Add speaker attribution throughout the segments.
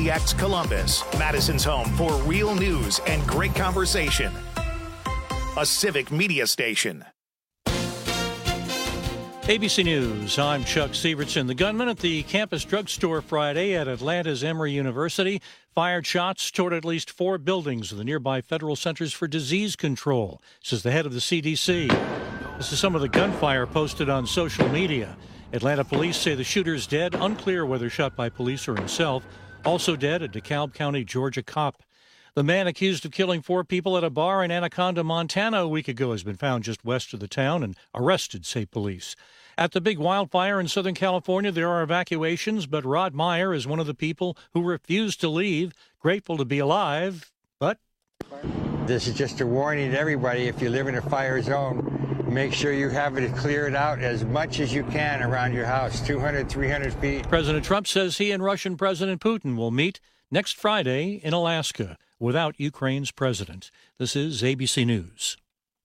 Speaker 1: WMDX Columbus, Madison's home for real news and great conversation. A civic media station.
Speaker 2: ABC News, I'm Chuck Severson. The gunman at the campus drugstore Friday at Atlanta's Emory University fired shots toward at least 4 buildings of the nearby Federal Centers for Disease Control, says the head of the CDC. This is some of the gunfire posted on social media. Atlanta police say the shooter's dead, unclear whether shot by police or himself. Also dead, a DeKalb County, Georgia cop. The man accused of killing 4 people at a bar in Anaconda, Montana a week ago has been found just west of the town and arrested, say police. At the big wildfire in Southern California, there are evacuations, but Rod Meyer is one of the people who refused to leave, grateful to be alive, but...
Speaker 3: This is just a warning to everybody. If you live in a fire zone, make sure you have it cleared out as much as you can around your house, 200, 300 feet.
Speaker 2: President Trump says he and Russian President Putin will meet next Friday in Alaska without Ukraine's president. This is ABC News.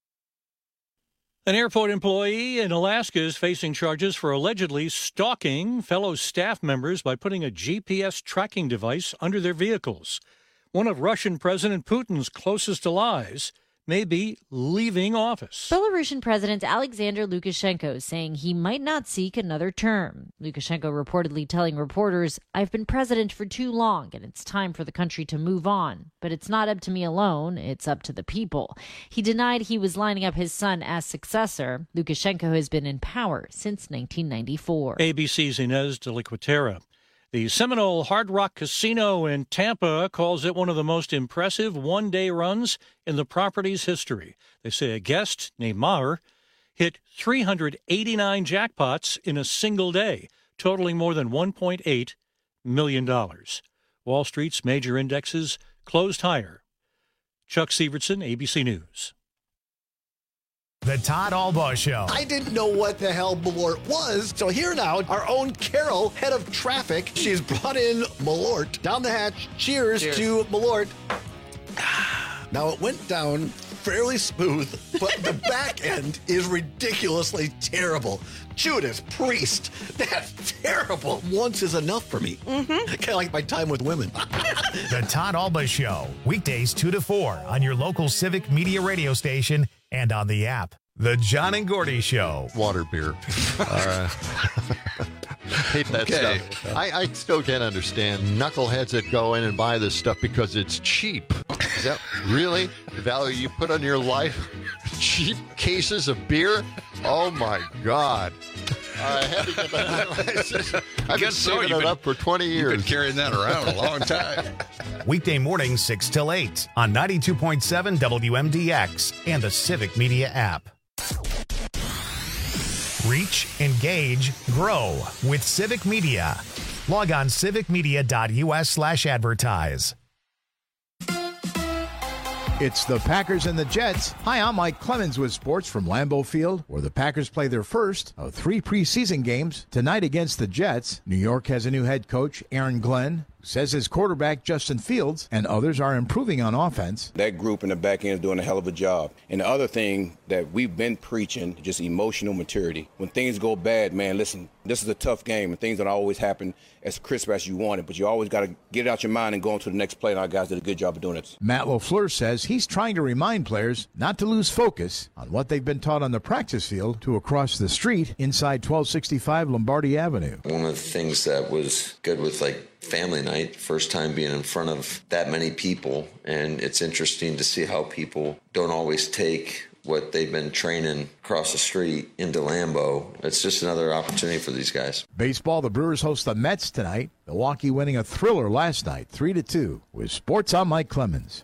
Speaker 2: An airport employee in Alaska is facing charges for allegedly stalking fellow staff members by putting a GPS tracking device under their vehicles. One of Russian President Putin's closest allies may be leaving office.
Speaker 4: Belarusian President Alexander Lukashenko is saying he might not seek another term. Lukashenko reportedly telling reporters, "I've been president for too long and it's time for the country to move on. But it's not up to me alone, it's up to the people." He denied he was lining up his son as successor. Lukashenko has been in power since 1994.
Speaker 2: ABC's Inez de la Cuetara. The Seminole Hard Rock Casino in Tampa calls it one of the most impressive one-day runs in the property's history. They say a guest named Maher hit 389 jackpots in a single day, totaling more than $1.8 million. Wall Street's major indexes closed higher. Chuck Severson, ABC News.
Speaker 1: The Todd Albaugh Show.
Speaker 5: I didn't know what the hell Malort was, so here now, our own Carol, head of traffic. She's brought in Malort. Down the hatch. Cheers. To Malort. Now, it went down fairly smooth, but the back end is ridiculously terrible. Judas Priest, that's terrible. Once is enough for me. Kind of like my time with women.
Speaker 1: The Todd Albaugh Show. Weekdays 2 to 4 on your local civic media radio station and on the app. The John and Gordy Show.
Speaker 6: Water beer. Hate that stuff. I still can't understand knuckleheads that go in and buy this stuff because it's cheap. Is that really the value you put on your life? Cheap cases of beer? Oh, my God. I had to get that. I've been saving it up for 20 years.
Speaker 7: You've been carrying that around a long time.
Speaker 1: Weekday mornings 6 till 8 on 92.7 WMDX and the Civic Media app. Reach, engage, grow with Civic Media. Log on civicmedia.us/advertise.
Speaker 8: It's the Packers and the Jets. Hi, I'm Mike Clemens with sports from Lambeau Field, where the Packers play their first of 3 preseason games tonight against the Jets. New York has a new head coach, Aaron Glenn, who says his quarterback, Justin Fields, and others are improving on offense.
Speaker 9: That group in the back end is doing a hell of a job. And the other thing that we've been preaching, just emotional maturity. When things go bad, man, listen, this is a tough game, and things don't always happen as crisp as you want it, but you always got to get it out your mind and go on to the next play, and our guys did a good job of doing it.
Speaker 8: Matt LaFleur says he's trying to remind players not to lose focus on what they've been taught on the practice field to across the street inside 1265 Lombardi Avenue.
Speaker 10: One of the things that was good with family night, first time being in front of that many people, and it's interesting to see how people don't always take what they've been training across the street into Lambeau. It's just another opportunity for these guys.
Speaker 8: Baseball, the Brewers host the Mets tonight. Milwaukee winning a thriller last night, 3-2. With sports, I'm Mike Clemens.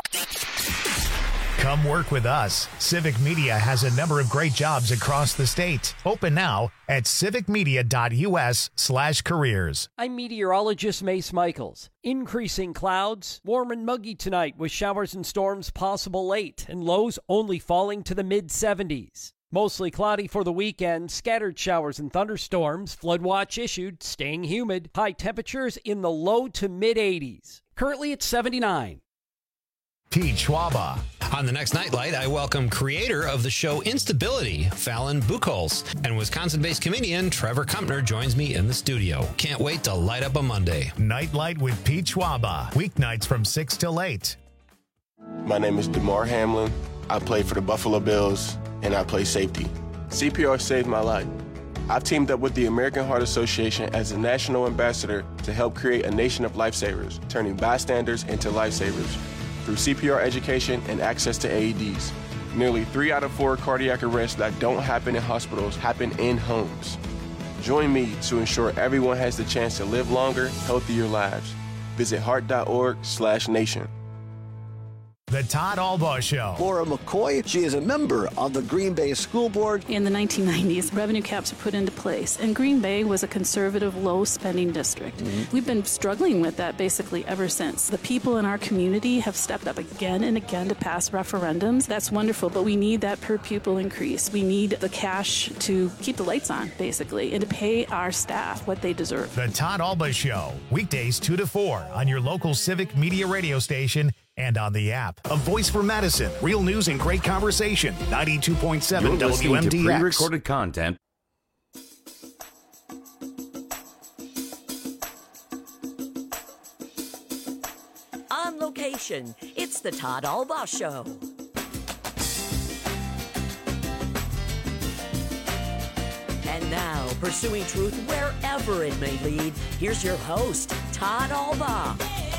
Speaker 1: Come work with us. Civic Media has a number of great jobs across the state. Open now at civicmedia.us/careers.
Speaker 11: I'm meteorologist Mace Michaels. Increasing clouds, warm and muggy tonight with showers and storms possible late and lows only falling to the mid-70s. Mostly cloudy for the weekend, scattered showers and thunderstorms, flood watch issued, staying humid, high temperatures in the low to mid-80s. Currently it's 79.
Speaker 1: Pete Schwaba.
Speaker 12: On the next Nightlight, I welcome creator of the show Instability, Fallon Buchholz, and Wisconsin-based comedian Trevor Kumpner joins me in the studio. Can't wait to light up a Monday.
Speaker 1: Nightlight with Pete Schwaba, weeknights from 6 till 8.
Speaker 13: My name is DeMar Hamlin. I play for the Buffalo Bills, and I play safety. CPR saved my life. I've teamed up with the American Heart Association as a national ambassador to help create a nation of lifesavers, turning bystanders into lifesavers through CPR education and access to AEDs. Nearly 3 out of 4 cardiac arrests that don't happen in hospitals happen in homes. Join me to ensure everyone has the chance to live longer, healthier lives. Visit heart.org/nation.
Speaker 1: The Todd Albaugh Show.
Speaker 5: Laura McCoy, she is a member of the Green Bay School Board.
Speaker 14: In the 1990s, revenue caps were put into place, and Green Bay was a conservative, low-spending district. We've been struggling with that basically ever since. The people in our community have stepped up again and again to pass referendums. That's wonderful, but we need that per-pupil increase. We need the cash to keep the lights on, basically, and to pay our staff what they deserve.
Speaker 1: The Todd Albaugh Show, weekdays 2 to 4 on your local Civic Media radio station and on the app. A voice for Madison. Real news and great conversation. 92.7 WMDX.
Speaker 15: Pre-recorded content.
Speaker 16: On location, it's the Todd Albaugh Show. And now, pursuing truth wherever it may lead, here's your host, Todd Albaugh.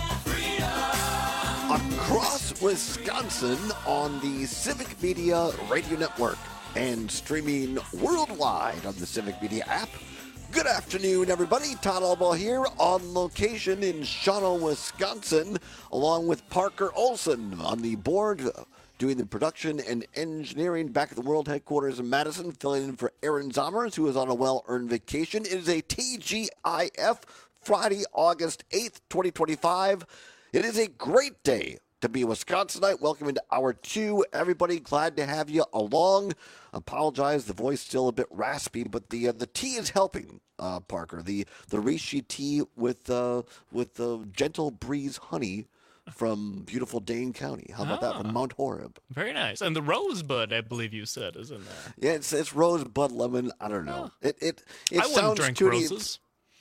Speaker 5: Across Wisconsin on the Civic Media Radio Network and streaming worldwide on the Civic Media app. Good afternoon, everybody. Todd Albaugh here on location in Shawano, Wisconsin, along with Parker Olson on the board, doing the production and engineering back at the World Headquarters in Madison, filling in for Aaron Zomers, who is on a well-earned vacation. It is a TGIF Friday, August 8th, 2025. It is a great day to be a Wisconsinite. Welcome into Hour 2. Everybody, glad to have you along. Apologize, the voice still a bit raspy, but the tea is helping, Parker. The reishi tea with the gentle breeze honey from beautiful Dane County. How about that from Mount Horeb?
Speaker 17: Very nice. And the rosebud, I believe you said, is in there.
Speaker 5: Yeah, it's rosebud lemon. I don't know. It
Speaker 17: I wouldn't drink roses.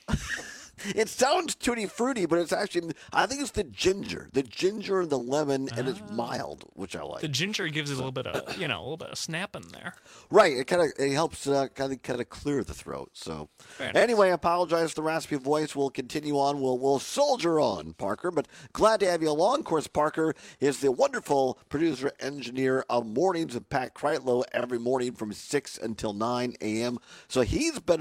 Speaker 5: It sounds tutti fruity, but it's actually, I think it's the ginger and the lemon, and it's mild, which I like.
Speaker 17: The ginger gives it a little bit of, a little bit of snap in there.
Speaker 5: Right. It helps kind of clear the throat. So anyway, I apologize for the raspy voice. We'll continue on. We'll soldier on, Parker, but glad to have you along. Of course, Parker is the wonderful producer engineer of Mornings with Pat Kreitlow every morning from 6 until 9 a.m. So he's put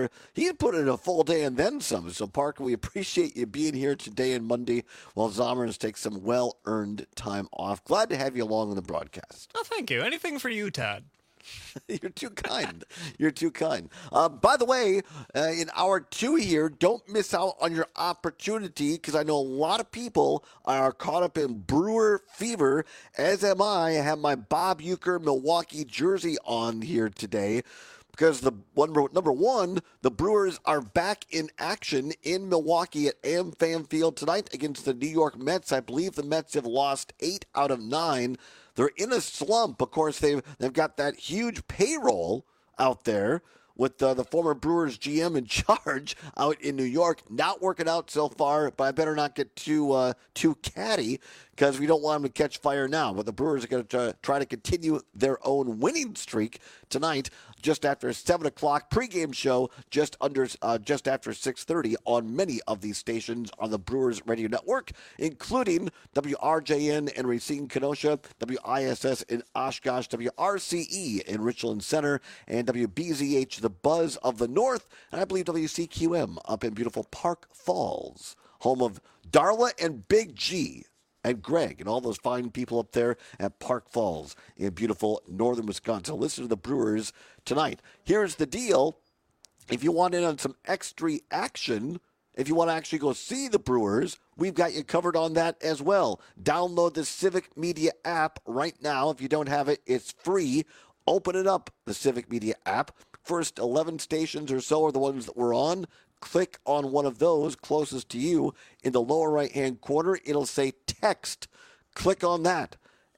Speaker 5: in a full day and then some. So, Parker, we appreciate you being here today and Monday while Zomers takes some well-earned time off. Glad to have you along on the broadcast.
Speaker 17: Oh, thank you. Anything for you, Todd.
Speaker 5: You're too kind. You're too kind. By the way, in Hour 2 here, don't miss out on your opportunity because I know a lot of people are caught up in Brewer fever, as am I. I have my Bob Uecker Milwaukee jersey on here today. Because number one, the Brewers are back in action in Milwaukee at AmFam Field tonight against the New York Mets. I believe the Mets have lost 8 out of 9. They're in a slump. Of course, they've got that huge payroll out there with the former Brewers GM in charge out in New York. Not working out so far, but I better not get too catty because we don't want them to catch fire now. But the Brewers are going to try to continue their own winning streak tonight just after 7 o'clock pregame show, just after 6:30 on many of these stations on the Brewers Radio Network, including WRJN in Racine, Kenosha, WISS in Oshkosh, WRCE in Richland Center, and WBZH, the Buzz of the North, and I believe WCQM up in beautiful Park Falls, home of Darla and Big G and Greg and all those fine people up there at Park Falls in beautiful northern Wisconsin. Listen to the Brewers tonight. Here's the deal. If you want in on some extra action, if you want to actually go see the Brewers, we've got you covered on that as well. Download the Civic Media app right now. If you don't have it, it's free. Open it up, the Civic Media app. First 11 stations or so are the ones that we're on. Click on one of those closest to you. In the lower right-hand corner, it'll say text. Click on that.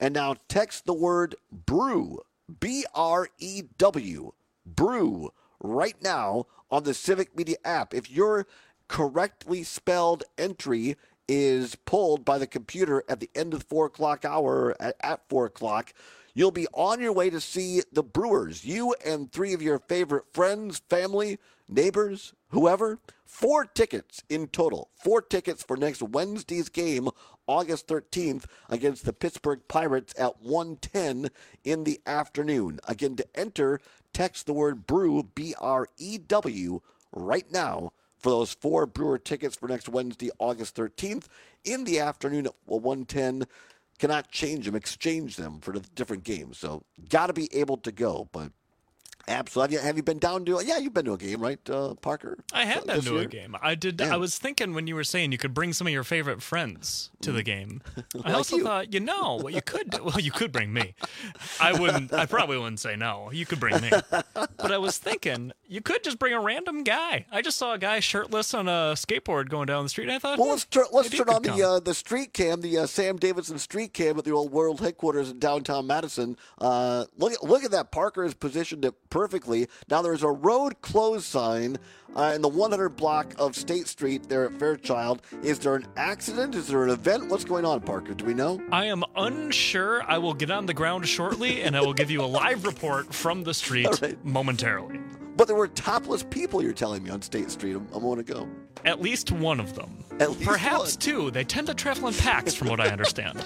Speaker 5: And now text the word BREW, B-R-E-W, BREW, right now on the Civic Media app. If your correctly spelled entry is pulled by the computer at the end of the 4 o'clock hour at 4 o'clock, you'll be on your way to see the Brewers. You and 3 of your favorite friends, family, neighbors, whoever. 4 tickets in total. 4 tickets for next Wednesday's game, August 13th, against the Pittsburgh Pirates at 1:10 in the afternoon. Again, to enter, text the word BREW, B-R-E-W, right now for those 4 Brewer tickets for next Wednesday, August 13th, in the afternoon at 1:10. Cannot change them, exchange them for the different games. So, got to be able to go. But absolutely, have you been down to? Yeah, you've been to a game, right, Parker?
Speaker 17: I have been to
Speaker 5: year?
Speaker 17: a game. I did.
Speaker 5: Yeah.
Speaker 17: I was thinking when you were saying you could bring some of your favorite friends to the game. I also thought, what you could do. Well, you could bring me. I wouldn't. I probably wouldn't say no. You could bring me. But I was thinking you could just bring a random guy. I just saw a guy shirtless on a skateboard going down the street. And I thought,
Speaker 5: well, let's turn on
Speaker 17: come.
Speaker 5: the street cam, the Sam Davidson street cam at the old World headquarters in downtown Madison. Look at that. Parker has positioned it perfectly. Now there's a road closed sign in the 100 block of State Street there at Fairchild. Is there an accident? Is there an event? What's going on, Parker? Do we know?
Speaker 17: I am unsure. I will get on the ground shortly, and I will give you a live report from the street momentarily.
Speaker 5: But there were topless people, you're telling me, on State Street a moment ago.
Speaker 17: At least one of them.
Speaker 5: At least
Speaker 17: Perhaps
Speaker 5: one.
Speaker 17: 2. They tend to travel in packs, from what I understand.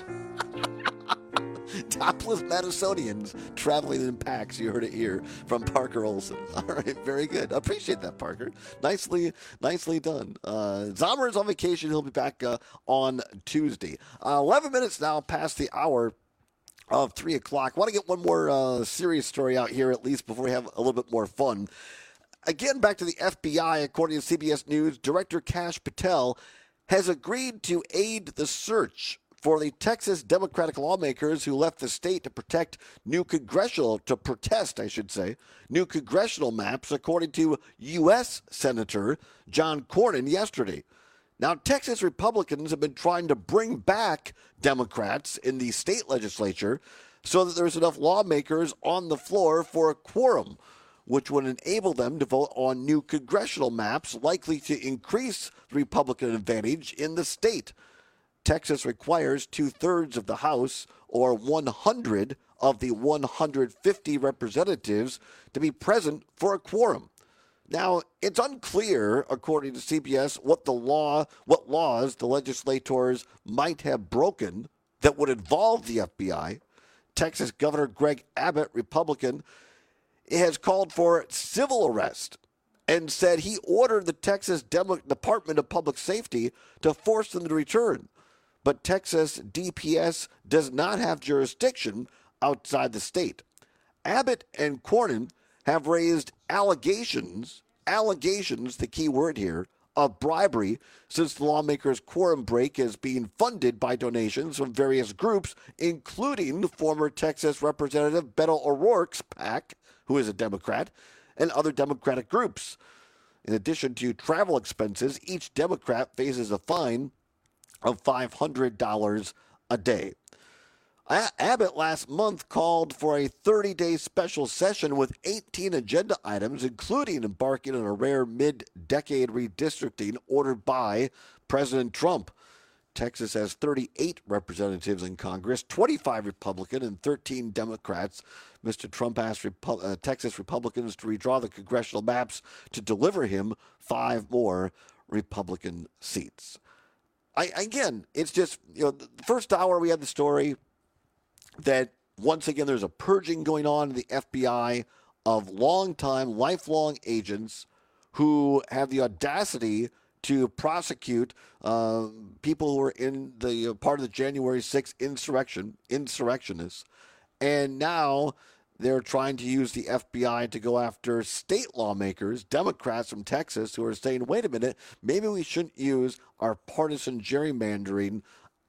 Speaker 5: Topless Madisonians traveling in packs. You heard it here from Parker Olson. All right, very good. I appreciate that, Parker. Nicely done. Zomer is on vacation. He'll be back on Tuesday. 11 minutes now past the hour of 3 o'clock. Want to get one more serious story out here, at least, before we have a little bit more fun. Again, back to the FBI. According to CBS News, Director Kash Patel has agreed to aid the search for the Texas Democratic lawmakers who left the state to protest new congressional maps, according to U.S. Senator John Cornyn yesterday. Now, Texas Republicans have been trying to bring back Democrats in the state legislature so that there's enough lawmakers on the floor for a quorum, which would enable them to vote on new congressional maps likely to increase the Republican advantage in the state. Texas requires 2/3 of the House, or 100 of the 150 representatives, to be present for a quorum. Now, it's unclear, according to CBS, what laws the legislators might have broken that would involve the FBI. Texas Governor Greg Abbott, Republican, has called for civil arrest and said he ordered the Texas Department of Public Safety to force them to return. But Texas DPS does not have jurisdiction outside the state. Abbott and Cornyn have raised allegations, the key word here, of bribery since the lawmakers' quorum break is being funded by donations from various groups, including former Texas Representative Beto O'Rourke's PAC, who is a Democrat, and other Democratic groups. In addition to travel expenses, each Democrat faces a fine of $500 a day. Abbott last month called for a 30-day special session with 18 agenda items, including embarking on a rare mid-decade redistricting ordered by President Trump. Texas has 38 representatives in Congress, 25 Republican and 13 Democrats. Mr. Trump asked Texas Republicans to redraw the congressional maps to deliver him 5 more Republican seats. Again, it's just, the first hour we had the story that once again there's a purging going on in the FBI of lifelong agents who have the audacity to prosecute people who were in the part of the January 6th insurrectionists. And now they're trying to use the FBI to go after state lawmakers, Democrats from Texas, who are saying, wait a minute, maybe we shouldn't use our partisan gerrymandering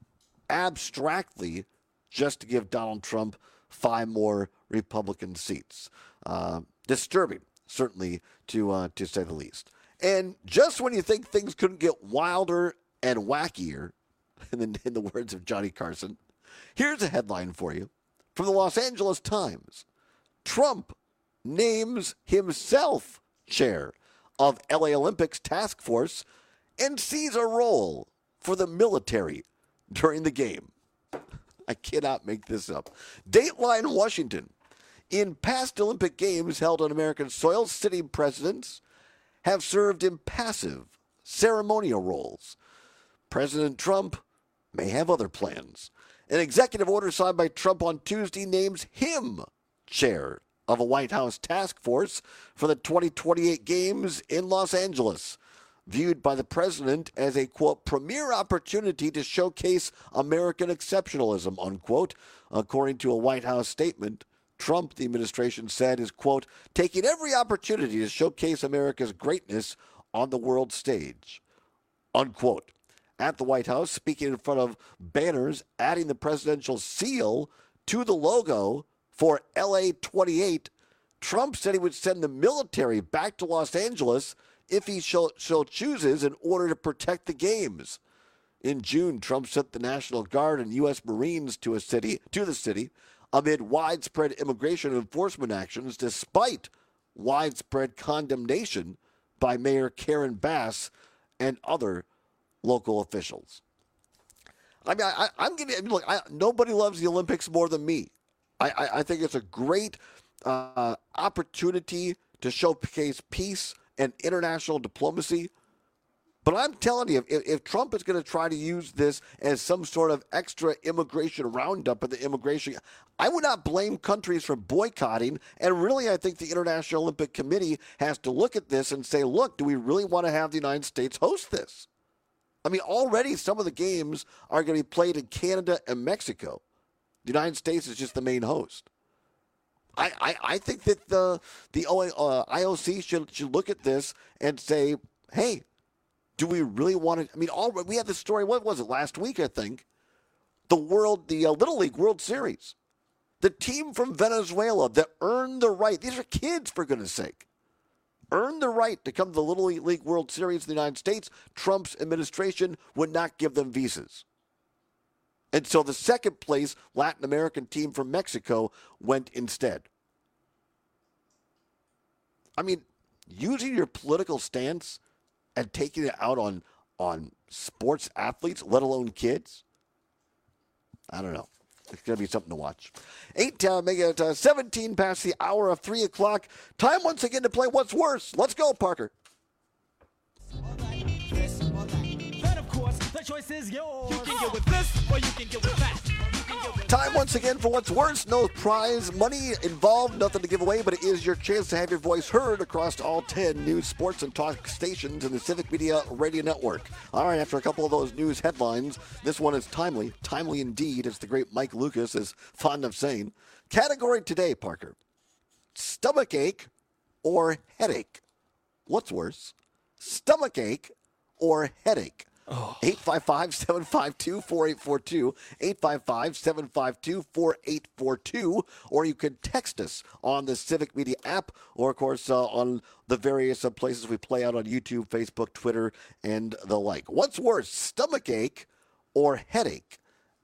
Speaker 5: abstractly just to give Donald Trump 5 more Republican seats. Disturbing, certainly, to say the least. And just when you think things couldn't get wilder and wackier, in the words of Johnny Carson, Here's a headline for you from the Los Angeles Times. Trump names himself chair of LA Olympics task force and sees a role for the military during the game. I cannot make this up. Dateline Washington. In past Olympic Games held on American soil, sitting presidents have served in passive ceremonial roles. President Trump may have other plans. An executive order signed by Trump on Tuesday names him chair of a White House task force for the 2028 Games in Los Angeles, viewed by the president as a, quote, premier opportunity to showcase American exceptionalism, unquote, according to a White House statement. Trump, the administration said, is, quote, taking every opportunity to showcase America's greatness on the world stage, unquote. At the White House, speaking in front of banners adding the presidential seal to the logo for LA 28, Trump said he would send the military back to Los Angeles if he so chooses in order to protect the games. In June, Trump sent the National Guard and U.S. Marines to the city amid widespread immigration enforcement actions, despite widespread condemnation by Mayor Karen Bass and other local officials. I mean, look, nobody loves the Olympics more than me. I think it's a great opportunity to showcase peace and international diplomacy. But I'm telling you, if Trump is going to try to use this as some sort of extra immigration roundup of the immigration, I would not blame countries for boycotting. And really, I think the International Olympic Committee has to look at this and say, look, do we really want to have the United States host this? I mean, already some of the games are going to be played in Canada and Mexico. The United States is just the main host. I think that the IOC should look at this and say, hey, do we really want to? I mean, we had this story, what was it, last week, I think? The Little League World Series. The team from Venezuela that earned the right, these are kids, for goodness sake, earned the right to come to the Little League World Series in the United States. Trump's administration would not give them visas. And so the second place Latin American team from Mexico went instead. I mean, using your political stance and taking it out on sports athletes, let alone kids, I don't know. It's going to be something to watch. 17 past the hour of 3 o'clock. Time once again to play What's Worse. Let's go, Parker.
Speaker 15: The choice is yours. You can get with this or you can get with that.
Speaker 5: Time once again for What's Worse. No prize money involved, nothing to give away, but it is your chance to have your voice heard across all 10 news, sports, and talk stations in the Civic Media Radio Network. All right, after a couple of those news headlines, this one is timely. Timely indeed, as the great Mike Lucas is fond of saying. Category today, Parker. Stomachache or headache? What's worse? Stomachache or headache? 855-752-4842, 855-752-4842, or you can text us on the Civic Media app, or, of course, on the various places we play out on YouTube, Facebook, Twitter, and the like. What's worse, stomachache or headache?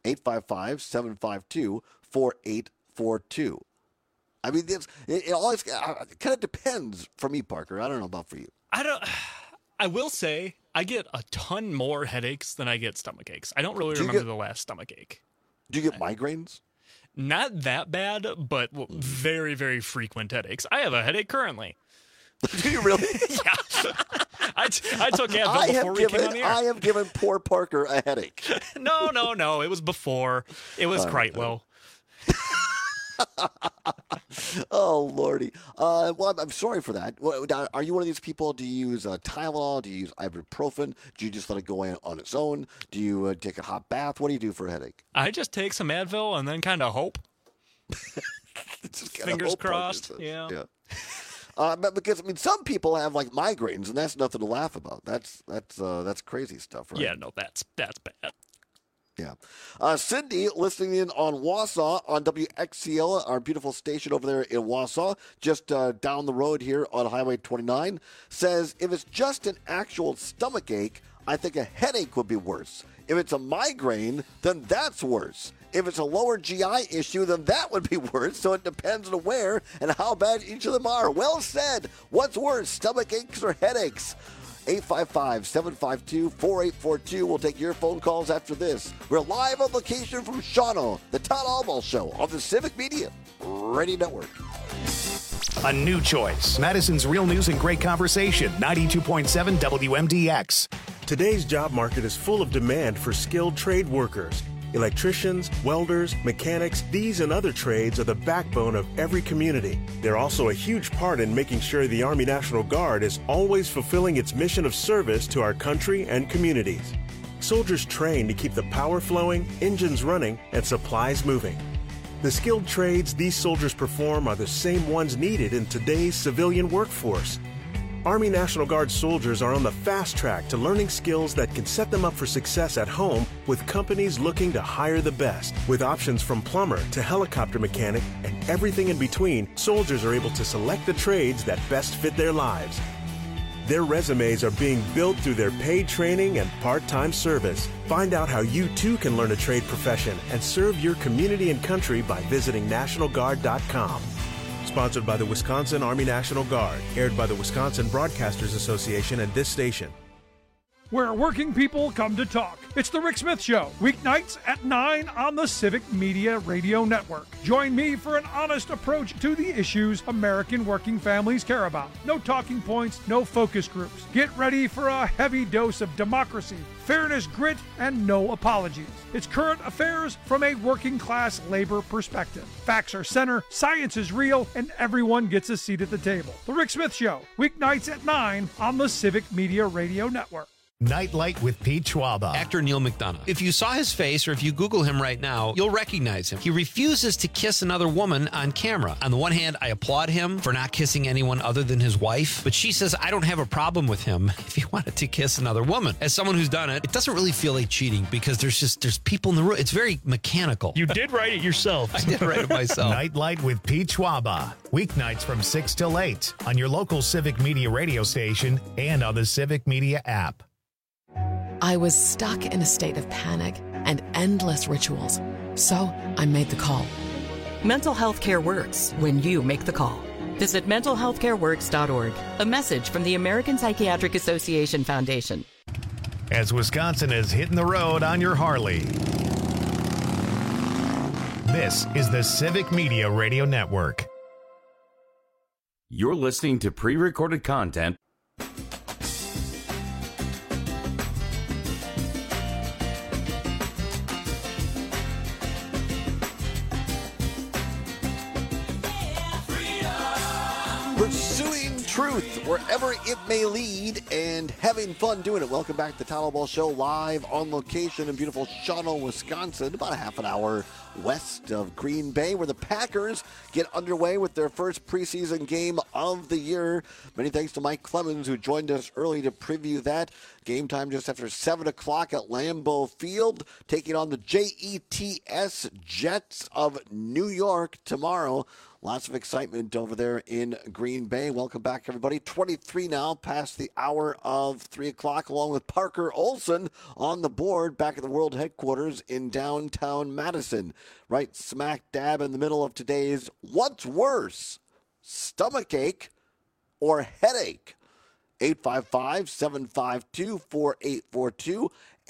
Speaker 5: 855-752-4842. I mean, it always kind of depends for me, Parker. I don't know about for you.
Speaker 17: I will say I get a ton more headaches than I get stomach aches. I don't really remember the last stomach ache.
Speaker 5: Do you get migraines?
Speaker 17: Not that bad, but very, very frequent headaches. I have a headache currently.
Speaker 5: Do you really?
Speaker 17: Yeah. I took Advil before we came on the air.
Speaker 5: I have given poor Parker a headache.
Speaker 17: No. It was before. It was Kreitlow.
Speaker 5: Oh, Lordy. Well, I'm sorry for that. Are you one of these people? Do you use Tylenol? Do you use ibuprofen? Do you just let it go on its own? Do you take a hot bath? What do you do for a headache?
Speaker 17: I just take some Advil and then kind of hope. Fingers crossed. Yeah.
Speaker 5: But because some people have like migraines, and that's nothing to laugh about. That's crazy stuff, right?
Speaker 17: Yeah, no, that's bad.
Speaker 5: Yeah. Cindy, listening in on Wausau on WXCL, our beautiful station over there in Wausau, just down the road here on Highway 29, says, if it's just an actual stomach ache, I think a headache would be worse. If it's a migraine, then that's worse. If it's a lower GI issue, then that would be worse. So it depends on where and how bad each of them are. Well said. What's worse, stomach aches or headaches? 855-752-4842. We'll take your phone calls after this. We're live on location from Shawano, the Todd Albaugh Show on the Civic Media Radio Network.
Speaker 1: A new choice. Madison's Real News and Great Conversation. 92.7 WMDX.
Speaker 18: Today's job market is full of demand for skilled trade workers. Electricians, welders, mechanics, these and other trades are the backbone of every community. They're also a huge part in making sure the Army National Guard is always fulfilling its mission of service to our country and communities. Soldiers train to keep the power flowing, engines running, and supplies moving. The skilled trades these soldiers perform are the same ones needed in today's civilian workforce. Army National Guard soldiers are on the fast track to learning skills that can set them up for success at home with companies looking to hire the best. With options from plumber to helicopter mechanic and everything in between, soldiers are able to select the trades that best fit their lives. Their resumes are being built through their paid training and part-time service. Find out how you too can learn a trade profession and serve your community and country by visiting NationalGuard.com. Sponsored by the Wisconsin Army National Guard. Aired by the Wisconsin Broadcasters Association and this station.
Speaker 19: Where working people come to talk. It's The Rick Smith Show, weeknights at 9 on the Civic Media Radio Network. Join me for an honest approach to the issues American working families care about. No talking points, no focus groups. Get ready for a heavy dose of democracy, fairness, grit, and no apologies. It's current affairs from a working class labor perspective. Facts are center, science is real, and everyone gets a seat at the table. The Rick Smith Show, weeknights at 9 on the Civic Media Radio Network.
Speaker 1: Nightlight with Pete Schwaba.
Speaker 12: Actor Neil McDonough. If you saw his face or if you Google him right now, you'll recognize him. He refuses to kiss another woman on camera. On the one hand, I applaud him for not kissing anyone other than his wife, but she says I don't have a problem with him if he wanted to kiss another woman. As someone who's done it, it doesn't really feel like cheating because there's people in the room. It's very mechanical.
Speaker 2: You did write it yourself.
Speaker 12: I did write it myself.
Speaker 1: Nightlight with Pete Schwaba. Weeknights from 6 till 8 on your local Civic Media radio station and on the Civic Media app.
Speaker 20: I was stuck in a state of panic and endless rituals. So I made the call.
Speaker 21: Mental health care works when you make the call. Visit mentalhealthcareworks.org. A message from the American Psychiatric Association Foundation.
Speaker 1: As Wisconsin is hitting the road on your Harley. This is the Civic Media Radio Network.
Speaker 22: You're listening to pre-recorded content.
Speaker 5: Pursuing truth wherever it may lead and having fun doing it. Welcome back to the Todd Albaugh Show, live on location in beautiful Shawano, Wisconsin, about a half an hour west of Green Bay, where the Packers get underway with their first preseason game of the year. Many thanks to Mike Clemens, who joined us early to preview that. Game time just after 7 o'clock at Lambeau Field, taking on the Jets Jets of New York tomorrow. Lots of excitement over there in Green Bay. Welcome back, everybody. 23 now, past the hour of 3 o'clock, along with Parker Olson on the board back at the World Headquarters in downtown Madison. Right smack dab in the middle of today's What's Worse, Stomachache or Headache? 855-752-4842.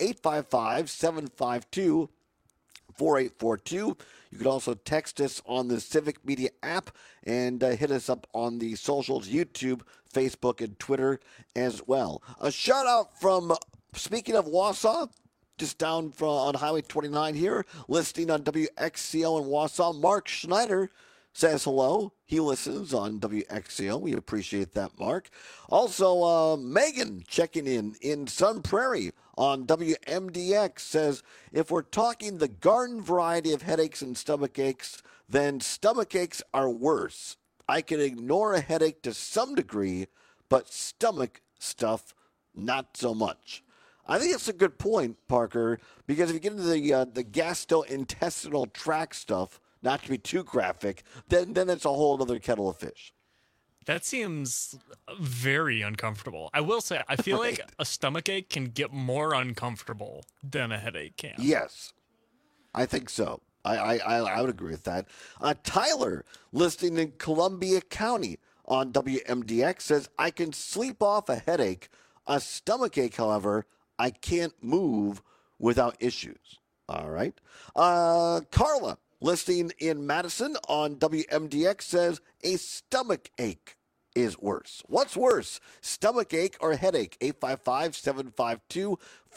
Speaker 5: 855-752-4842. You can also text us on the Civic Media app and hit us up on the socials, YouTube, Facebook, and Twitter as well. A shout out from, speaking of Wausau, just down on Highway 29 here, listening on WXCO in Wausau. Mark Schneider says hello. He listens on WXCO. We appreciate that, Mark. Also, Megan checking in Sun Prairie on WMDX says, if we're talking the garden variety of headaches and stomach aches, then stomach aches are worse. I can ignore a headache to some degree, but stomach stuff, not so much. I think that's a good point, Parker, because if you get into the gastrointestinal tract stuff, not to be too graphic, then it's a whole other kettle of fish.
Speaker 17: That seems very uncomfortable. I will say, I feel like a stomachache can get more uncomfortable than a headache can.
Speaker 5: Yes, I think so. I would agree with that. Tyler, listening in Columbia County on WMDX, says, I can sleep off a headache. A stomachache, however, I can't move without issues. All right. Carla, listening in Madison on WMDX, says, a stomach ache is worse. What's worse, stomach ache or headache? 855-752-4842,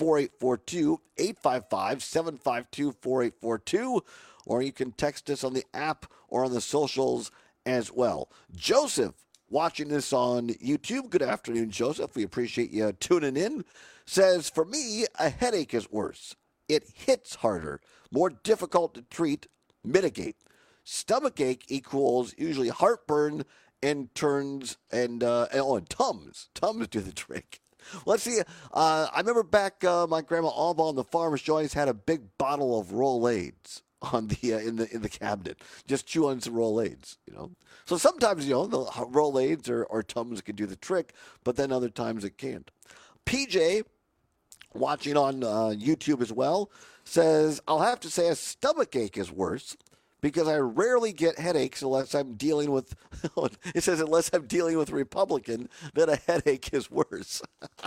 Speaker 5: 855-752-4842, or you can text us on the app or on the socials as well. Joseph, watching this on YouTube, good afternoon, Joseph. We appreciate you tuning in. Says, for me, a headache is worse. It hits harder, more difficult to treat, mitigate. Stomach ache equals usually heartburn and Tums. Tums do the trick. Let's see. I remember back, my grandma Alba on the farm, she always had a big bottle of Rolaids on the in the cabinet. Just chew on some Rolaids, So sometimes, the Rolaids or Tums can do the trick, but then other times it can't. PJ, watching on YouTube as well, says, I'll have to say a stomach ache is worse, because I rarely get headaches unless I'm dealing with, it says unless I'm dealing with a Republican, then a headache is worse.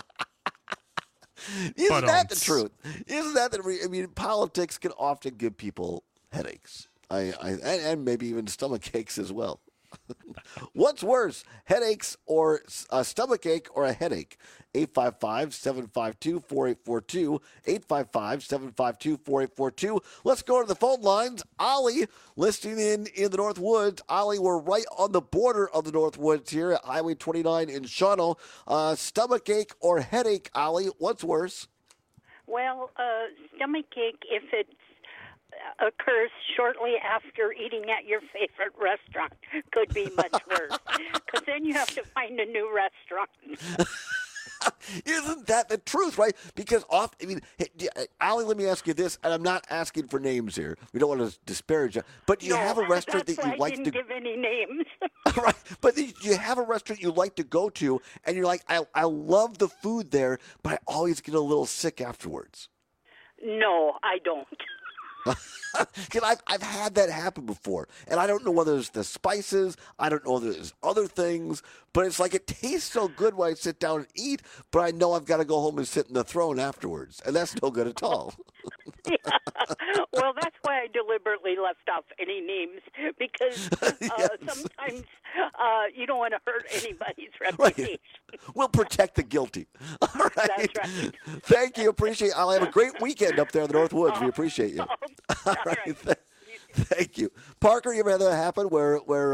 Speaker 5: Isn't that the truth? Isn't that politics can often give people headaches. And maybe even stomach aches as well. What's worse, headaches or a stomach ache or a headache? 855-752-4842, 855-752-4842. Let's go to the phone lines. Ollie, listening in the North Woods. Ollie, we're right on the border of the North Woods here at Highway 29 in Shawano. Stomach ache or headache, Ollie, what's worse?
Speaker 3: Well, stomach ache, if it occurs shortly after eating at your favorite restaurant, could be much worse, because then you have to find a new restaurant.
Speaker 5: Isn't that the truth, right? Because Allie, let me ask you this, and I'm not asking for names here. We don't want to disparage you, but do you have a restaurant that you like to?
Speaker 3: I didn't give any names.
Speaker 5: Right, but do you have a restaurant you like to go to, and you're like, I love the food there, but I always get a little sick afterwards?
Speaker 3: No, I don't.
Speaker 5: Because I've had that happen before, and I don't know whether it's the spices, I don't know whether there's other things, but it's like it tastes so good when I sit down and eat, but I know I've got to go home and sit in the throne afterwards, and that's no good at all.
Speaker 3: Yeah. Well, that's why I deliberately left off any names, because sometimes you don't want to hurt anybody's reputation.
Speaker 5: Right. We'll protect the guilty. All right.
Speaker 3: That's right.
Speaker 5: Thank you. Appreciate it. I'll have a great weekend up there in the North Woods. We appreciate you. All right. Thank you. Parker, you ever had that happen where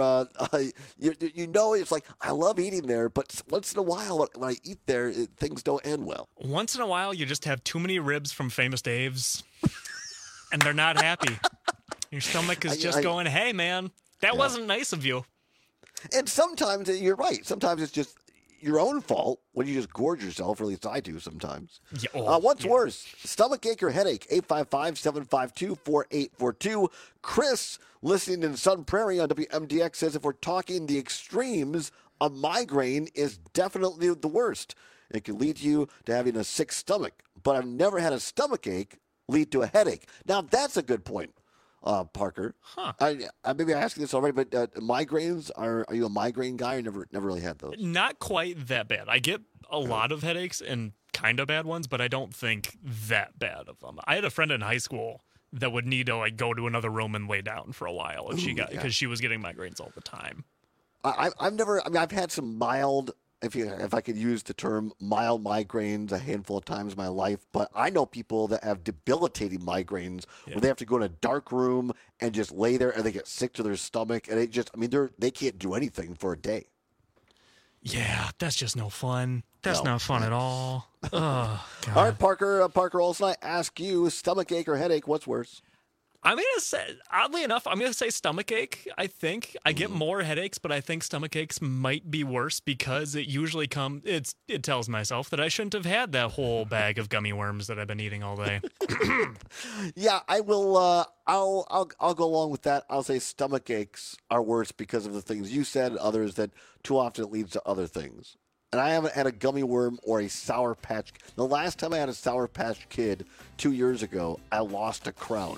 Speaker 5: it's like, I love eating there, but once in a while when I eat there, things don't end well.
Speaker 17: Once in a while, you just have too many ribs from Famous Dave's, and they're not happy. Your stomach is just going, hey, man, that wasn't nice of you.
Speaker 5: And sometimes, you're right, sometimes it's just your own fault when you just gorge yourself, or at least I do sometimes. Yeah, what's worse, stomach ache or headache? 855-752-4842. Chris, listening in Sun Prairie on WMDX, says if we're talking the extremes, a migraine is definitely the worst. It can lead you to having a sick stomach, but I've never had a stomach ache lead to a headache. Now, that's a good point. Parker.
Speaker 17: Huh.
Speaker 5: Maybe I asked you this already, but migraines, are you a migraine guy or never really had those?
Speaker 17: Not quite that bad. I get a lot of headaches and kind of bad ones, but I don't think that bad of them. I had a friend in high school that would need to go to another room and lay down for a while if she was getting migraines all the time.
Speaker 5: I've had some mild, if I could use the term, mild migraines a handful of times in my life, but I know people that have debilitating migraines where they have to go in a dark room and just lay there and they get sick to their stomach and they can't do anything for a day.
Speaker 17: Yeah, that's just no fun. That's not fun at all. Oh, God.
Speaker 5: All right, Parker Olson, I ask you, stomach ache or headache, what's worse?
Speaker 17: I'm going to say, oddly enough, I'm going to say stomach ache, I think. I get more headaches, but I think stomach aches might be worse because it usually it tells myself that I shouldn't have had that whole bag of gummy worms that I've been eating all day.
Speaker 5: Yeah, I will, I'll go along with that. I'll say stomach aches are worse because of the things you said and others that too often it leads to other things. And I haven't had a gummy worm or a Sour Patch. The last time I had a Sour Patch Kid 2 years ago, I lost a crown.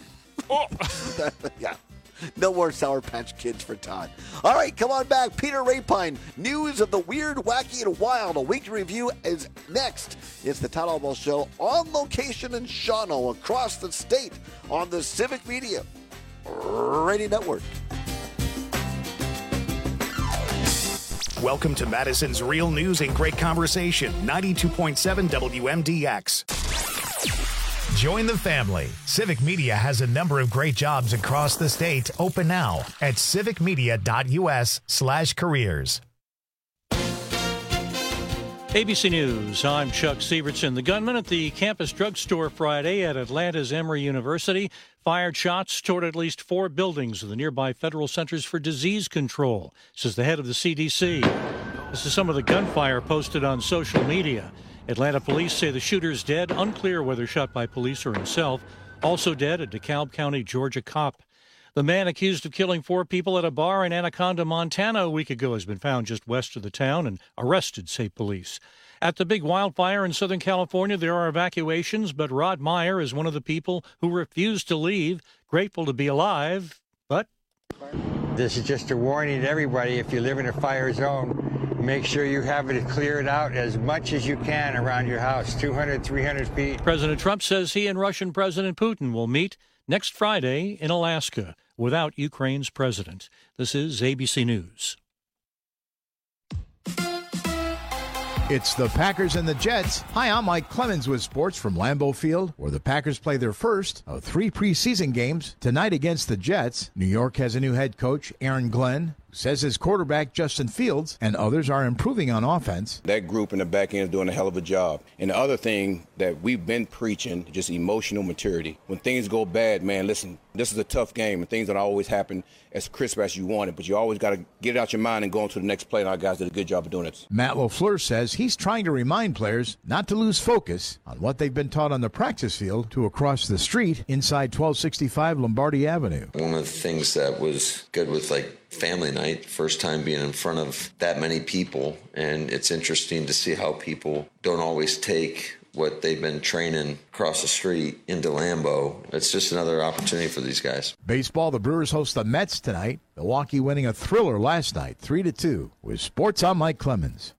Speaker 5: Yeah. No more Sour Patch Kids for Todd. All right, come on back. Peter Rapine, news of the weird, wacky, and wild. A weekly review is next. It's the Todd Albaugh Show on location in Shawano across the state on the Civic Media Radio Network.
Speaker 1: Welcome to Madison's Real News and Great Conversation, 92.7 WMDX. Join the family. Civic Media has a number of great jobs across the state open now at civicmedia.us/careers.
Speaker 2: ABC News, I'm Chuck Sievertson. The gunman at the campus drugstore Friday at Atlanta's Emory University fired shots toward at least 4 buildings of the nearby Federal Centers for Disease Control, says the head of the CDC. This is some of the gunfire posted on social media. Atlanta police say the shooter's dead, unclear whether shot by police or himself. Also dead, a DeKalb County, Georgia cop. The man accused of killing 4 people at a bar in Anaconda, Montana a week ago has been found just west of the town and arrested, say police. At the big wildfire in Southern California, there are evacuations, but Rod Meyer is one of the people who refused to leave, grateful to be alive, but...
Speaker 4: This is just a warning to everybody. If you live in a fire zone, make sure you have it cleared out as much as you can around your house, 200, 300 feet.
Speaker 2: President Trump says he and Russian President Putin will meet next Friday in Alaska without Ukraine's president. This is ABC News.
Speaker 8: It's the Packers and the Jets. Hi, I'm Mike Clemens with sports from Lambeau Field, where the Packers play their first of 3 preseason games tonight against the Jets. New York has a new head coach, Aaron Glenn, who says his quarterback, Justin Fields, and others are improving on offense.
Speaker 9: That group in the back end is doing a hell of a job. And the other thing that we've been preaching, just emotional maturity. When things go bad, man, listen, this is a tough game, and things don't always happen as crisp as you want it, but you always got to get it out your mind and go on to the next play, and our guys did a good job of doing it.
Speaker 8: Matt LaFleur says he's trying to remind players not to lose focus on what they've been taught on the practice field to across the street inside 1265 Lombardi Avenue.
Speaker 10: One of the things that was good with family night, first time being in front of that many people, and it's interesting to see how people don't always take what they've been training across the street into Lambeau. It's just another opportunity for these guys.
Speaker 8: Baseball, the Brewers host the Mets tonight. Milwaukee winning a thriller last night, 3-2. With sports, I'm Mike Clemens.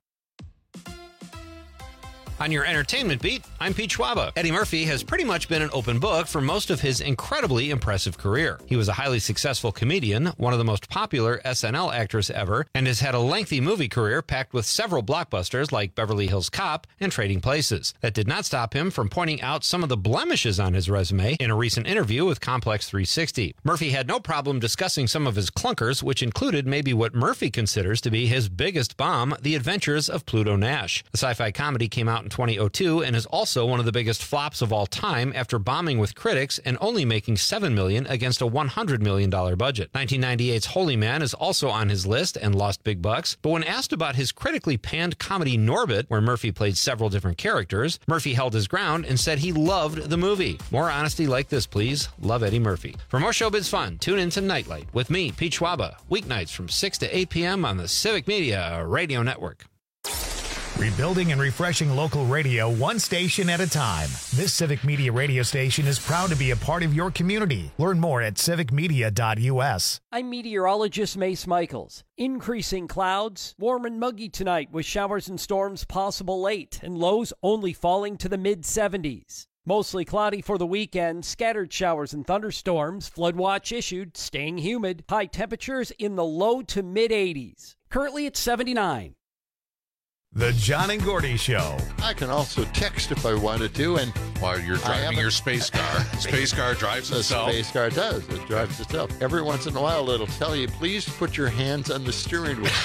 Speaker 12: On your entertainment beat, I'm Pete Schwaba. Eddie Murphy has pretty much been an open book for most of his incredibly impressive career. He was a highly successful comedian, one of the most popular SNL actors ever, and has had a lengthy movie career packed with several blockbusters like Beverly Hills Cop and Trading Places. That did not stop him from pointing out some of the blemishes on his resume in a recent interview with Complex 360. Murphy had no problem discussing some of his clunkers, which included maybe what Murphy considers to be his biggest bomb, The Adventures of Pluto Nash. The sci-fi comedy came out in 2002 and is also one of the biggest flops of all time after bombing with critics and only making $7 million against a $100 million budget. 1998's Holy Man is also on his list and lost big bucks, but when asked about his critically panned comedy Norbit, where Murphy played several different characters, Murphy held his ground and said he loved the movie. More honesty like this, please. Love Eddie Murphy. For more showbiz fun, tune in to Nightlight with me, Pete Schwaba, weeknights from 6 to 8 p.m. on the Civic Media Radio Network.
Speaker 1: Rebuilding and refreshing local radio one station at a time. This Civic Media radio station is proud to be a part of your community. Learn more at civicmedia.us.
Speaker 11: I'm meteorologist Mace Michaels. Increasing clouds, warm and muggy tonight with showers and storms possible late and lows only falling to the mid-70s. Mostly cloudy for the weekend, scattered showers and thunderstorms, flood watch issued, staying humid, high temperatures in the low to mid-80s. Currently at 79.
Speaker 1: The John and Gordy Show.
Speaker 6: I can also text if I wanted to, and
Speaker 7: while you're driving your space car, space car drives itself.
Speaker 6: The space car does. It drives itself. Every once in a while, it'll tell you, please put your hands on the steering wheel.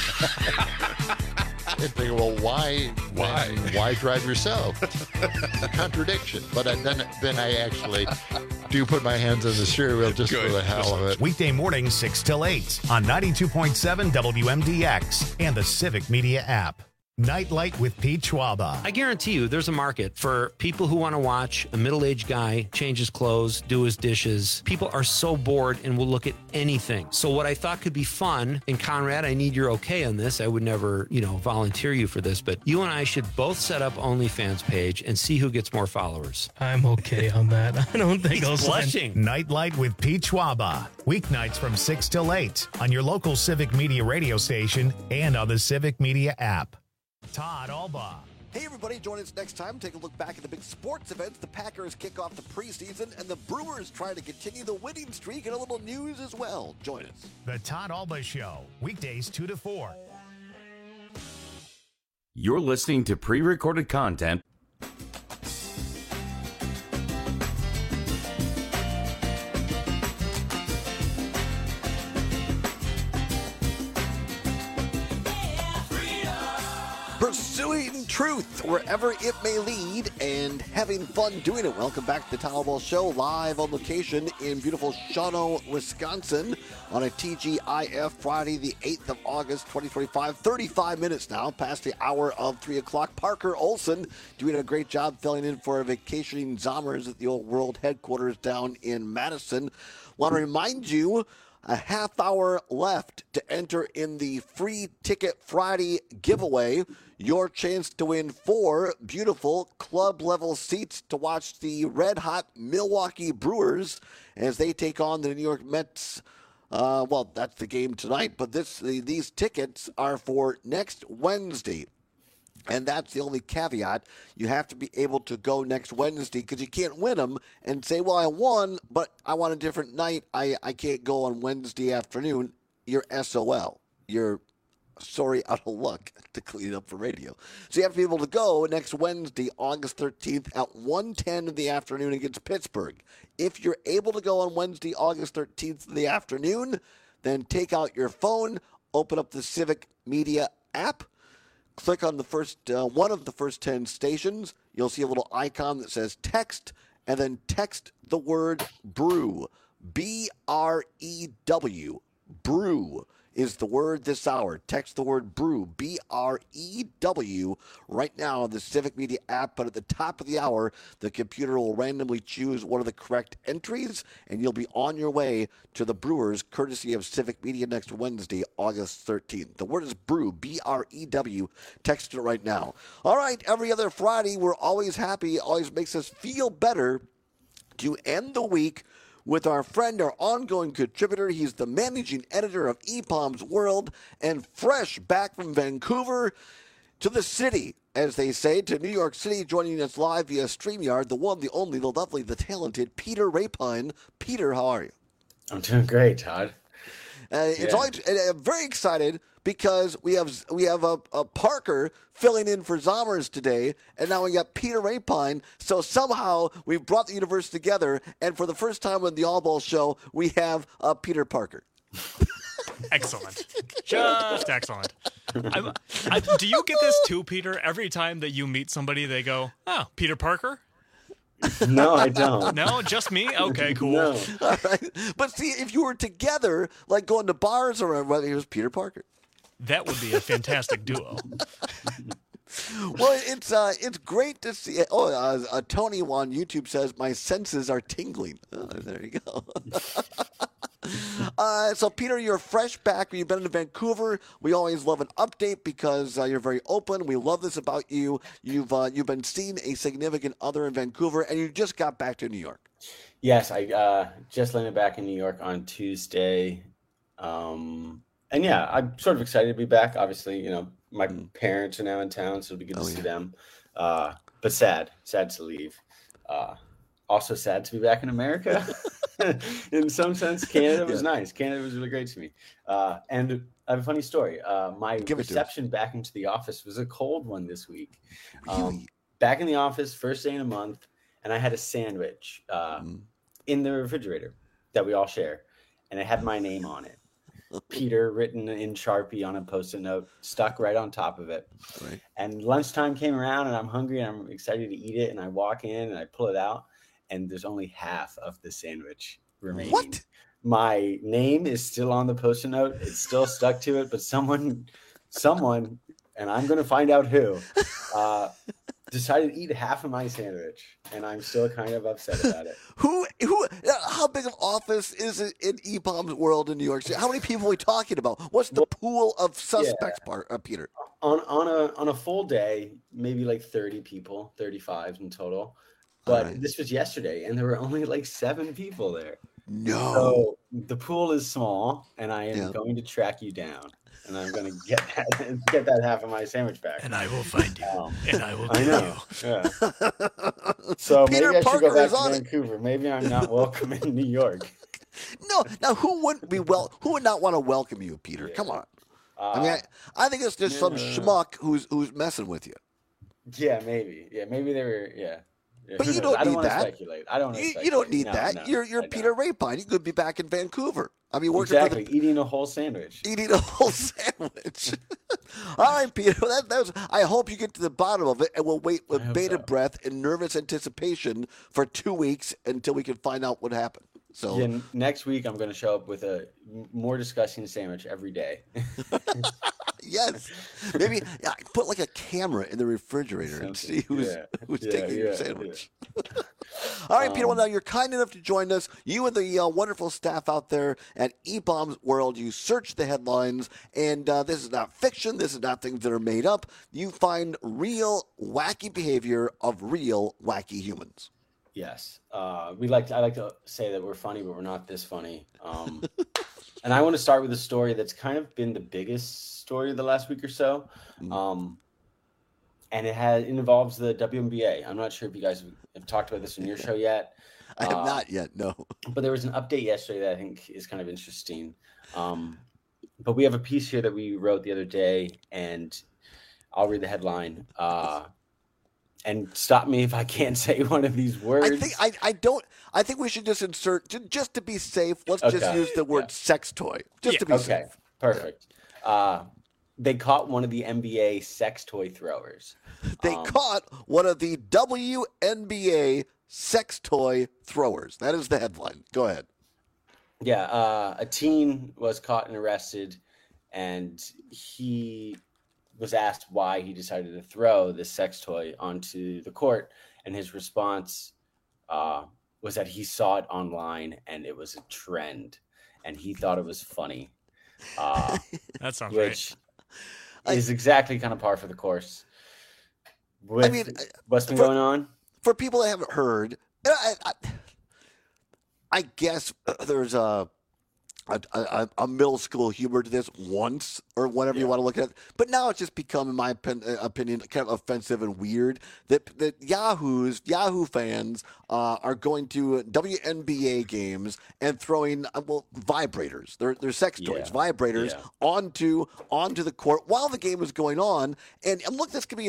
Speaker 6: And think, well, why? Why drive yourself? Contradiction. But then I actually do put my hands on the steering wheel just for the hell of it.
Speaker 1: Weekday mornings 6 till 8 on 92.7 WMDX and the Civic Media app. Nightlight with Pete Schwaba.
Speaker 12: I guarantee you there's a market for people who want to watch a middle-aged guy change his clothes, do his dishes. People are so bored and will look at anything. So what I thought could be fun, and Conrad, I need your okay on this. I would never, volunteer you for this, but you and I should both set up OnlyFans page and see who gets more followers.
Speaker 13: I'm okay on that. I don't think I'll
Speaker 12: blushing.
Speaker 1: Nightlight with Pete Schwaba. Weeknights from 6 till 8 on your local Civic Media radio station and on the Civic Media app. Todd Alba.
Speaker 5: Hey, everybody, join us next time. Take a look back at the big sports events. The Packers kick off the preseason, and the Brewers try to continue the winning streak, and a little news as well. Join us.
Speaker 1: The Todd Alba Show, weekdays 2 to 4.
Speaker 22: You're listening to pre-recorded content.
Speaker 5: Pursuing truth wherever it may lead and having fun doing it. Welcome back to the Todd Alba Show, live on location in beautiful Shawano, Wisconsin on a TGIF Friday, the 8th of August, 2025. 35 minutes now past the hour of 3 o'clock. Parker Olson doing a great job filling in for vacationing Zommers at the Old World headquarters down in Madison. Want to remind you, a half hour left to enter in the Free Ticket Friday giveaway. Your chance to win 4 beautiful club-level seats to watch the red-hot Milwaukee Brewers as they take on the New York Mets. Well, that's the game tonight, but these tickets are for next Wednesday. And that's the only caveat. You have to be able to go next Wednesday because you can't win them and say, well, I won, but I want a different night. I can't go on Wednesday afternoon. You're SOL. You're sorry, out of luck, to clean it up for radio. So you have to be able to go next Wednesday, August 13th at 1:10 in the afternoon against Pittsburgh. If you're able to go on Wednesday, August 13th in the afternoon, then take out your phone, open up the Civic Media app, click on the first one of the first 10 stations. You'll see a little icon that says text, and then text the word brew. B-R-E-W. Brew is the word this hour. Text the word brew. B-R-E-W. Right now on the Civic Media app, but at the top of the hour, the computer will randomly choose one of the correct entries, and you'll be on your way to the Brewers, courtesy of Civic Media next Wednesday, August 13th. The word is brew. B-R-E-W. Text it right now. All right, every other Friday, we're always happy. It always makes us feel better to end the week with our friend, our ongoing contributor. He's the managing editor of EPOM's World, and fresh back from Vancouver to the city, as they say, to New York City, joining us live via StreamYard, the one, the only, the lovely, the talented Peter Rapine. Peter, how are you?
Speaker 14: I'm doing great, Todd.
Speaker 5: It's always, I'm very excited because we have a Parker filling in for Zommers today, and now we got Peter Rapine. So somehow we've brought the universe together, and for the first time on the All Ball Show, we have Peter Parker.
Speaker 17: Excellent. Just excellent. Do you get this too, Peter? Every time that you meet somebody, they go, "Oh, Peter Parker?"
Speaker 14: No, I don't.
Speaker 17: No, just me? Okay, cool.
Speaker 14: No.
Speaker 5: All right. But see, if you were together, like going to bars or whether it was Peter Parker.
Speaker 17: That would be a fantastic duo.
Speaker 5: Well, it's great to see. Tony on YouTube says, my senses are tingling. Oh, there you go. So, Peter, you're fresh back. You've been in Vancouver. We always love an update because you're very open. We love this about you. You've been seeing a significant other in Vancouver, and you just got back to New York.
Speaker 14: Yes, I just landed back in New York on Tuesday. And yeah, I'm sort of excited to be back. Obviously, my parents are now in town, so it'll be good to see them. But sad to leave. Also sad to be back in America. In some sense, Canada was nice. Canada was really great to me. And I have a funny story. My reception back into the office was a cold one this week. Back in the office, first day in a month, and I had a sandwich in the refrigerator that we all share, and it had my name on it. Peter written in Sharpie on a Post-it note, stuck right on top of it. Right. And lunchtime came around, and I'm hungry, and I'm excited to eat it. And I walk in, and I pull it out, and there's only half of the sandwich remaining.
Speaker 5: What?
Speaker 14: My name is still on the Post-it note. It's still stuck to it, but someone and I'm going to find out who, decided to eat half of my sandwich, and I'm still kind of upset about it.
Speaker 5: How big of office is it in EPOM's world in New York City? How many people are we talking about? What's the pool of suspects, Peter?
Speaker 14: On a full day, maybe like 30 people, 35 in total. But this was yesterday, and there were only like 7 people there.
Speaker 5: No.
Speaker 14: So the pool is small, and I am going to track you down, and I'm going to get that half of my sandwich back.
Speaker 2: And I will find you, and I will kill you.
Speaker 14: Yeah. So
Speaker 5: Peter
Speaker 14: maybe I should go
Speaker 5: Parker
Speaker 14: back
Speaker 5: is
Speaker 14: to
Speaker 5: on it.
Speaker 14: Vancouver. Maybe I'm not welcome in New York.
Speaker 5: No. Now, who would not want to welcome you, Peter? Come on. I think it's just some schmuck who's messing with you.
Speaker 14: Yeah, maybe. Yeah, maybe they were. Yeah.
Speaker 5: But you don't need that.
Speaker 14: Speculate. I don't want to speculate.
Speaker 5: You don't need
Speaker 14: No,
Speaker 5: that.
Speaker 14: no,
Speaker 5: You're Peter Rapine. You could be back in Vancouver. I mean, working
Speaker 14: exactly. Eating a whole sandwich.
Speaker 5: Eating a whole sandwich. All right, Peter. That was. I hope you get to the bottom of it, and we'll wait with bated breath and nervous anticipation for 2 weeks until we can find out what happened. So
Speaker 14: next week I'm going to show up with a more disgusting sandwich every day.
Speaker 5: Yes, maybe put like a camera in the refrigerator and see who's taking your sandwich. Yeah. All right, Peter. Well, now you're kind enough to join us. You and the wonderful staff out there at EPOM's World. You search the headlines, and this is not fiction. This is not things that are made up. You find real wacky behavior of real wacky humans.
Speaker 14: Yes, I like to say that we're funny, but we're not this funny. And I want to start with a story that's kind of been the biggest story of the last week or so, and it involves the WNBA. I'm not sure if you guys have talked about this on your show yet.
Speaker 5: I have not yet, no.
Speaker 14: But there was an update yesterday that I think is kind of interesting. But we have a piece here that we wrote the other day, and I'll read the headline. And stop me if I can't say one of these words.
Speaker 5: I think we should just insert, just to be safe. Let's just use the word sex toy, just to be safe.
Speaker 14: Perfect. They caught one of the NBA sex toy throwers.
Speaker 5: They caught one of the WNBA sex toy throwers. That is the headline. Go ahead.
Speaker 14: Yeah, a teen was caught and arrested, and he was asked why he decided to throw this sex toy onto the court, and his response was that he saw it online and it was a trend, and he thought it was funny.
Speaker 17: That sounds
Speaker 14: which is exactly kind of par for the course. What's been going on?
Speaker 5: For people that haven't heard, I guess there's a middle school humor to this once, or whatever you want to look at it. But now it's just become, in my opinion, kind of offensive and weird that Yahoo fans are going to WNBA games and throwing vibrators, they're sex toys, vibrators onto the court while the game is going on. And look, this could be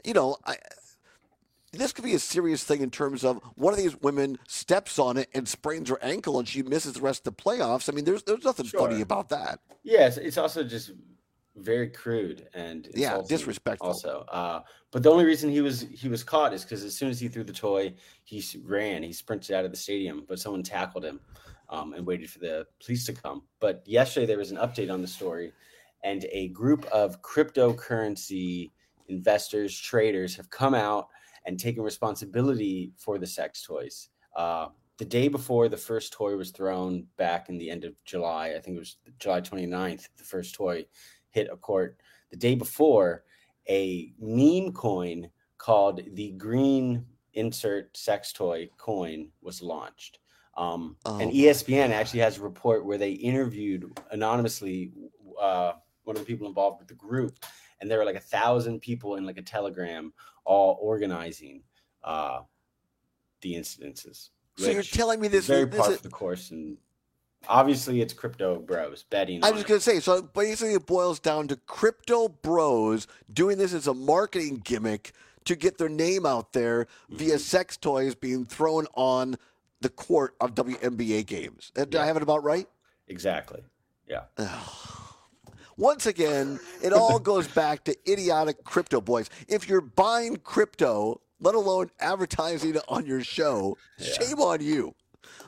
Speaker 5: this could be a serious thing in terms of one of these women steps on it and sprains her ankle and she misses the rest of the playoffs. I mean, there's nothing funny about that.
Speaker 14: Yes, it's also just very crude and
Speaker 5: disrespectful.
Speaker 14: Also, but the only reason he was caught is because as soon as he threw the toy, he sprinted out of the stadium, but someone tackled him and waited for the police to come. But yesterday there was an update on the story, and a group of cryptocurrency investors, traders, have come out and taking responsibility for the sex toys. The day before the first toy was thrown back in the end of July, I think it was July 29th, the first toy hit a court. The day before, a meme coin called the Green Insert Sex Toy coin was launched. And ESPN actually has a report where they interviewed anonymously one of the people involved with the group, and there were like 1,000 people in like a Telegram all organizing the incidences.
Speaker 5: So you're telling me this
Speaker 14: is par for the course, and obviously it's crypto bros betting.
Speaker 5: I was going to say, so basically it boils down to crypto bros doing this as a marketing gimmick to get their name out there via sex toys being thrown on the court of WNBA games. Did I have it about right?
Speaker 14: Exactly. Yeah.
Speaker 5: Once again, it all goes back to idiotic crypto boys. If you're buying crypto, let alone advertising it on your show, shame on you.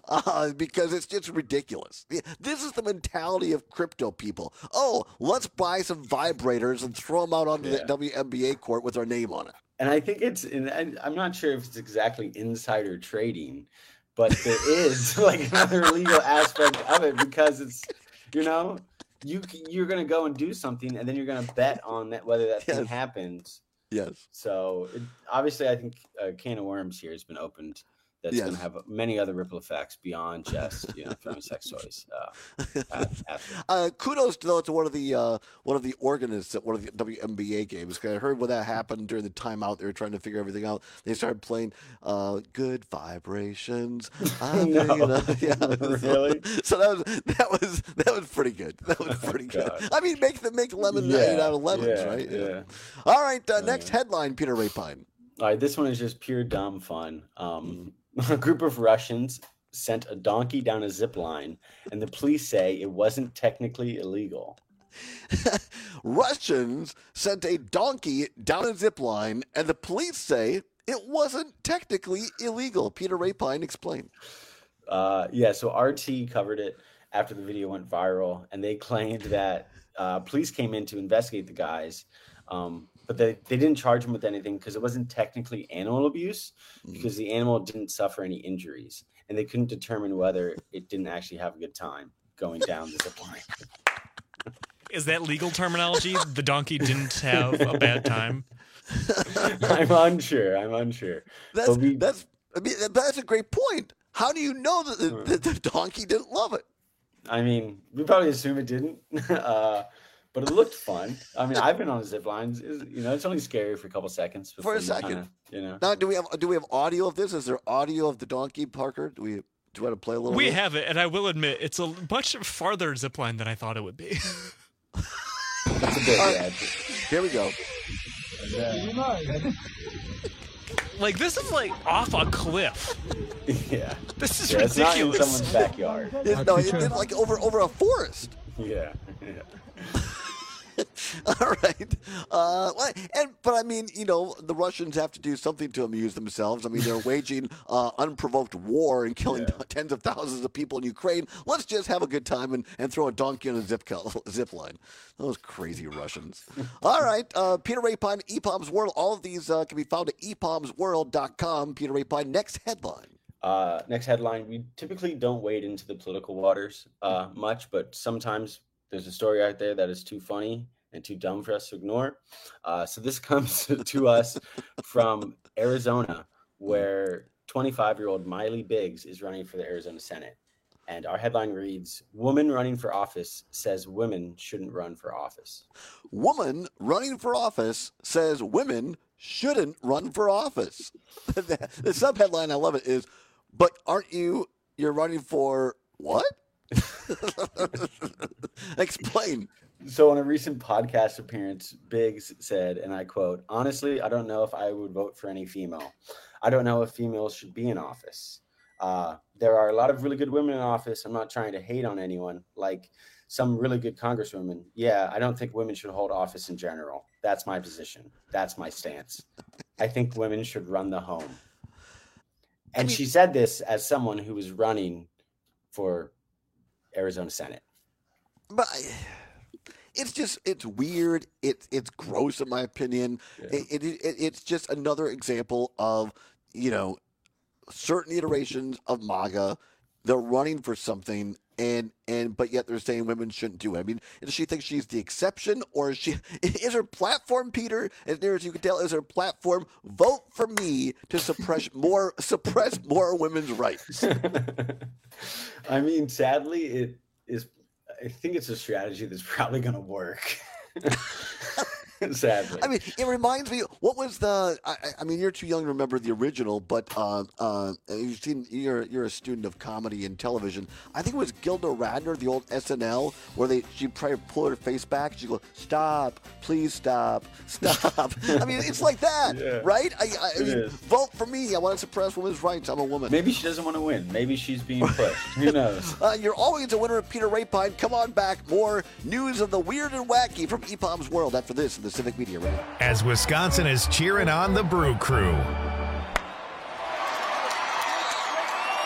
Speaker 5: because it's just ridiculous. This is the mentality of crypto people. Oh, let's buy some vibrators and throw them out onto the WNBA court with our name on it.
Speaker 14: And I think I'm not sure if it's exactly insider trading, but there is like another legal aspect of it because it's, you're going to go and do something and then you're going to bet on that whether that thing happens.
Speaker 5: Yes.
Speaker 14: So obviously, I think a can of worms here has been opened. That's going to have many other ripple effects beyond just throwing sex toys.
Speaker 5: Kudos to one of the organists at one of the WNBA games. I heard when that happened during the timeout, they were trying to figure everything out. They started playing "Good Vibrations."
Speaker 14: Really?
Speaker 5: So that was pretty good. That was pretty good. I mean, make lemonade out of lemons, right?
Speaker 14: Yeah.
Speaker 5: All right. Next headline, Peter Rapine.
Speaker 14: All right, this one is just pure dumb fun. A group of Russians sent a donkey down a zip line, and the police say it wasn't technically illegal.
Speaker 5: Russians sent a donkey down a zip line, and the police say it wasn't technically illegal. Peter Rapine, explain.
Speaker 14: So RT covered it after the video went viral, and they claimed that police came in to investigate the guys, but they didn't charge him with anything because it wasn't technically animal abuse because the animal didn't suffer any injuries, and they couldn't determine whether it didn't actually have a good time going down the zip line.
Speaker 17: Is that legal terminology? The donkey didn't have a bad time?
Speaker 14: I'm unsure.
Speaker 5: That's a great point. How do you know that the donkey didn't love it?
Speaker 14: I mean, we probably assume it didn't. But it looked fun. I mean, I've been on zip lines. It's only scary for a couple seconds.
Speaker 5: For a second. Now, do we have audio of this? Is there audio of the donkey, Parker? Do you want to play a little?
Speaker 17: We have it, and I will admit it's a much farther zip line than I thought it would be.
Speaker 14: That's a bit bad.
Speaker 5: Here we go.
Speaker 17: Like, this is like off a cliff.
Speaker 14: Yeah.
Speaker 17: This is ridiculous.
Speaker 14: It's not in someone's backyard.
Speaker 5: It's like over a forest.
Speaker 14: Yeah.
Speaker 5: All right. But I mean, the Russians have to do something to amuse themselves. I mean, they're waging unprovoked war and killing tens of thousands of people in Ukraine. Let's just have a good time and throw a donkey on a zip line. Those crazy Russians. All right. Peter Rapine, EPOM's World. All of these can be found at epomsworld.com. Peter Rapine, next headline.
Speaker 14: Next headline. We typically don't wade into the political waters much, but sometimes there's a story out there that is too funny and too dumb for us to ignore. So this comes to us from Arizona, where 25-year-old Miley Biggs is running for the Arizona Senate. And our headline reads, "Woman running for office says women shouldn't run for office."
Speaker 5: Woman running for office says women shouldn't run for office. The sub-headline, I love it, is, but aren't you're running for what? Explain.
Speaker 14: So on a recent podcast appearance, Biggs said, and I quote, "Honestly, I don't know if I would vote for any female. I don't know if females should be in office. There are a lot of really good women in office. I'm not trying to hate on anyone, like some really good congresswomen. Yeah, I don't think women should hold office in general. That's my position. That's my stance. I think women should run the home." And she said this as someone who was running for Arizona Senate.
Speaker 5: But it's weird. It's gross in my opinion. Yeah. It's just another example of, certain iterations of MAGA. They're running for something but yet they're saying women shouldn't do it. I mean, does she think she's the exception, or is her platform, Peter, as near as you can tell, is her platform vote for me to suppress more women's rights?
Speaker 14: I mean, sadly, it is. I think it's a strategy that's probably going to work. Sadly.
Speaker 5: I mean, it reminds me, what was I mean, you're too young to remember the original, but you're a student of comedy and television. I think it was Gilda Radner, the old SNL, where she'd try to pull her face back. She'd go, "Stop, please stop, stop." I mean, it's like that, right? I mean, vote for me. I want to suppress women's rights. I'm a woman.
Speaker 14: Maybe she doesn't want to win. Maybe she's being pushed. Who knows?
Speaker 5: You're always a winner, Peter Rapine. Come on back. More news of the weird and wacky from EPOM's World after this in the Civic Media Radio.
Speaker 1: As Wisconsin is cheering on the Brew Crew.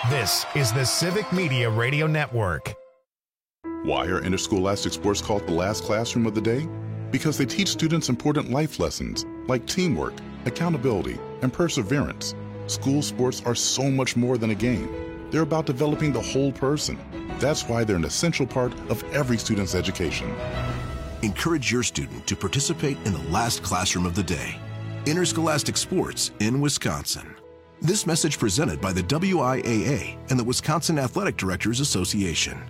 Speaker 1: This is the Civic Media Radio Network.
Speaker 15: Why are interscholastic sports called the last classroom of the day? Because they teach students important life lessons like teamwork, accountability, and perseverance. School sports are so much more than a game. They're about developing the whole person. That's why they're an essential part of every student's education.
Speaker 16: Encourage your student to participate in the last classroom of the day. Interscholastic sports in Wisconsin. This message presented by the WIAA and the Wisconsin Athletic Directors Association.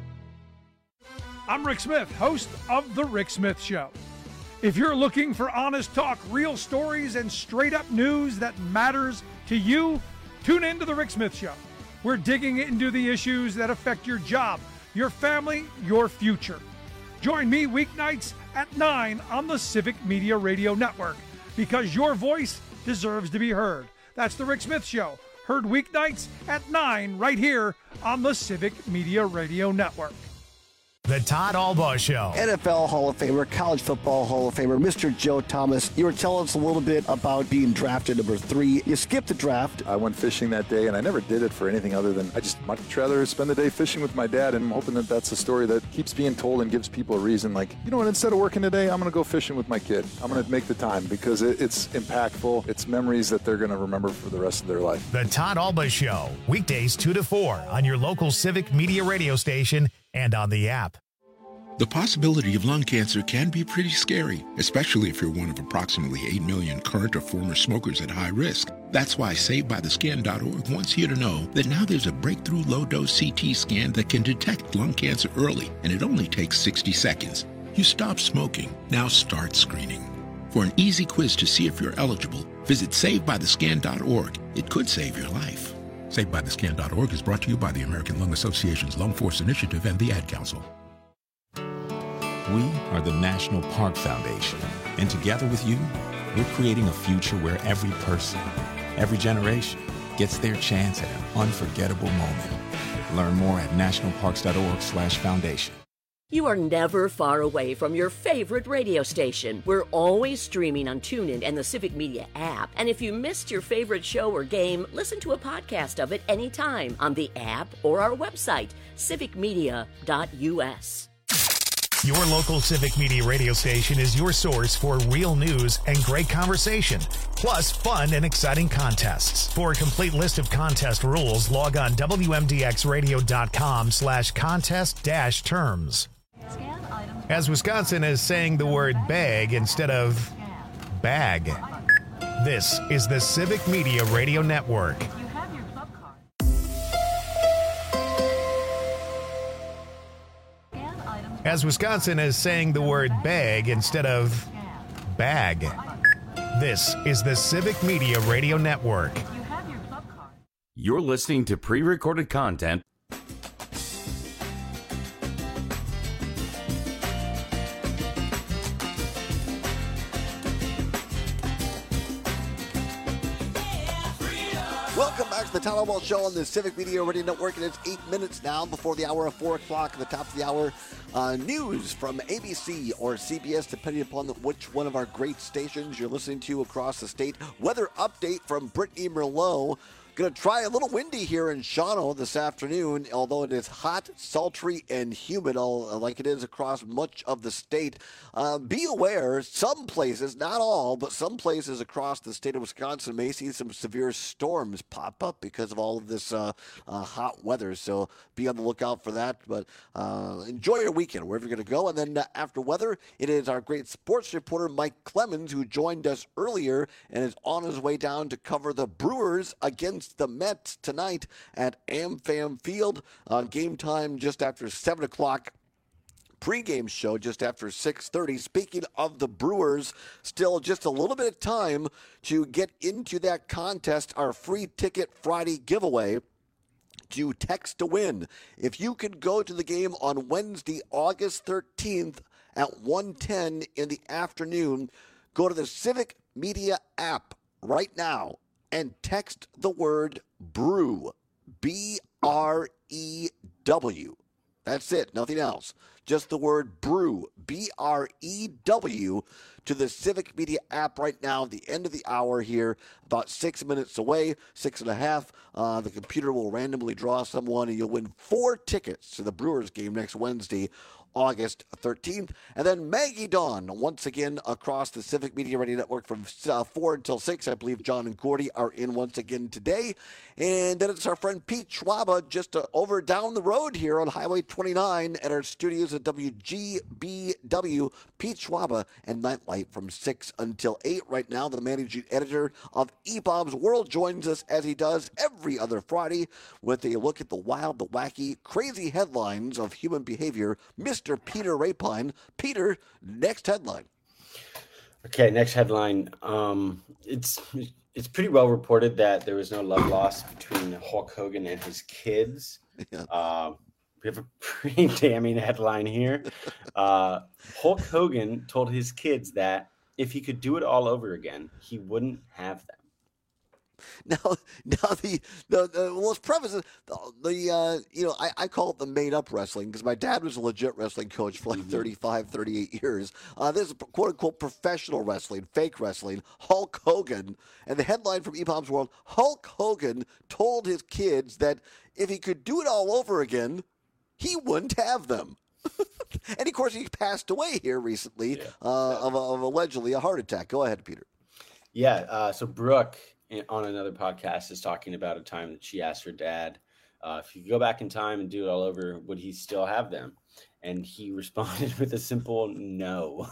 Speaker 19: I'm Rick Smith, host of The Rick Smith Show. If you're looking for honest talk, real stories, and straight-up news that matters to you, tune in to The Rick Smith Show. We're digging into the issues that affect your job, your family, your future. Join me weeknights at 9 on the Civic Media Radio Network, because your voice deserves to be heard. That's The Rick Smith Show, heard weeknights at 9 right here on the Civic Media Radio Network.
Speaker 1: The Todd Albaugh Show.
Speaker 23: NFL Hall of Famer, college football Hall of Famer, Mr. Joe Thomas. You were telling us a little bit about being drafted number 3. You skipped the draft.
Speaker 24: I went fishing that day, and I never did it for anything other than I just much rather spend the day fishing with my dad, and I'm hoping that that's a story that keeps being told and gives people a reason. Like, you know what, instead of working today, I'm going to go fishing with my kid. I'm going to make the time because it's impactful. It's memories that they're going to remember for the rest of their life.
Speaker 1: The Todd Albaugh Show, weekdays 2 to 4 on your local Civic Media radio station and on the app.
Speaker 25: The possibility of lung cancer can be pretty scary, especially if you're one of approximately 8 million current or former smokers at high risk. That's why SaveByTheScan.org wants you to know that now there's a breakthrough low-dose CT scan that can detect lung cancer early, and it only takes 60 seconds. You stop smoking, now start screening. For an easy quiz to see if you're eligible, visit SaveByTheScan.org. It could save your life. SaveByTheScan.org is brought to you by the American Lung Association's Lung Force Initiative and the Ad Council.
Speaker 26: We are the National Park Foundation, and together with you, we're creating a future where every person, every generation, gets their chance at an unforgettable moment. Learn more at nationalparks.org/foundation.
Speaker 27: You are never far away from your favorite radio station. We're always streaming on TuneIn and the Civic Media app. And if you missed your favorite show or game, listen to a podcast of it anytime on the app or our website, civicmedia.us.
Speaker 1: Your local Civic Media radio station is your source for real news and great conversation, plus fun and exciting contests. For a complete list of contest rules, log on WMDXradio.com/contest-terms. As Wisconsin is saying the word bag instead of bag. This is the Civic Media Radio Network. As Wisconsin is saying the word bag instead of bag. This is the Civic Media Radio Network.
Speaker 22: You're listening to pre-recorded content.
Speaker 23: Welcome back to the Todd Albaugh Show on the Civic Media Radio Network, and it's 8 minutes now before the hour of 4 o'clock. At the top of the hour, news from ABC or CBS, depending upon which one of our great stations you're listening to across the state. Weather update from Brittany Merlot. Going to try a little windy here in Shawano this afternoon, although it is hot, sultry, and humid, like it is across much of the state. Be aware, some places, not all, but some places across the state of Wisconsin may see some severe storms pop up because of all of this hot weather. So be on the lookout for that. But enjoy your weekend, wherever you're going to go. And then after weather, it is our great sports reporter, Mike Clemens, who joined us earlier and is on his way down to cover the Brewers against the Mets tonight at AmFam Field on game time just after 7 o'clock. Pre-game show just after 6:30. Speaking of the Brewers, still just a little bit of time to get into that contest, our free ticket Friday giveaway. To text to win. If you could go to the game on Wednesday, August 13th at 1:10 in the afternoon, go to the Civic Media app right now and text the word BREW, B-R-E-W. That's it, nothing else. just the word BREW, BREW, to the Civic Media app right now. The end of the hour here, about 6 minutes away, 6.5. The computer will randomly draw someone, and you'll win 4 tickets to the Brewers game next Wednesday, August 13th. And then Maggie Dawn, once again, across the Civic Media Radio Network from 4 until 6. I believe John and Gordy are in once again today. And then it's our friend Pete Schwaba just over down the road here on Highway 29 at our studios at WGBW. Pete Schwaba and Nightlight from 6 until 8. Right now, the managing editor of eBaum's World joins us as he does every other Friday with a look at the wild, the wacky, crazy headlines of human behavior. Mr. Peter Rapine. Peter, next headline.
Speaker 14: Okay, next headline. It's pretty well reported that there was no love lost between Hulk Hogan and his kids. Yeah. We have a pretty damning headline here. Hulk Hogan told his kids that if he could do it all over again, he wouldn't have them.
Speaker 23: Now let's preface it. I call it the made-up wrestling because my dad was a legit wrestling coach for like 35, 38 years. This is quote-unquote professional wrestling, fake wrestling. Hulk Hogan, and the headline from eBaum's World, Hulk Hogan told his kids that if he could do it all over again, he wouldn't have them. And, of course, he passed away here recently of allegedly a heart attack. Go ahead, Peter.
Speaker 14: Yeah, so Brooke on another podcast is talking about a time that she asked her dad, if you could go back in time and do it all over, would he still have them? And he responded with a simple no.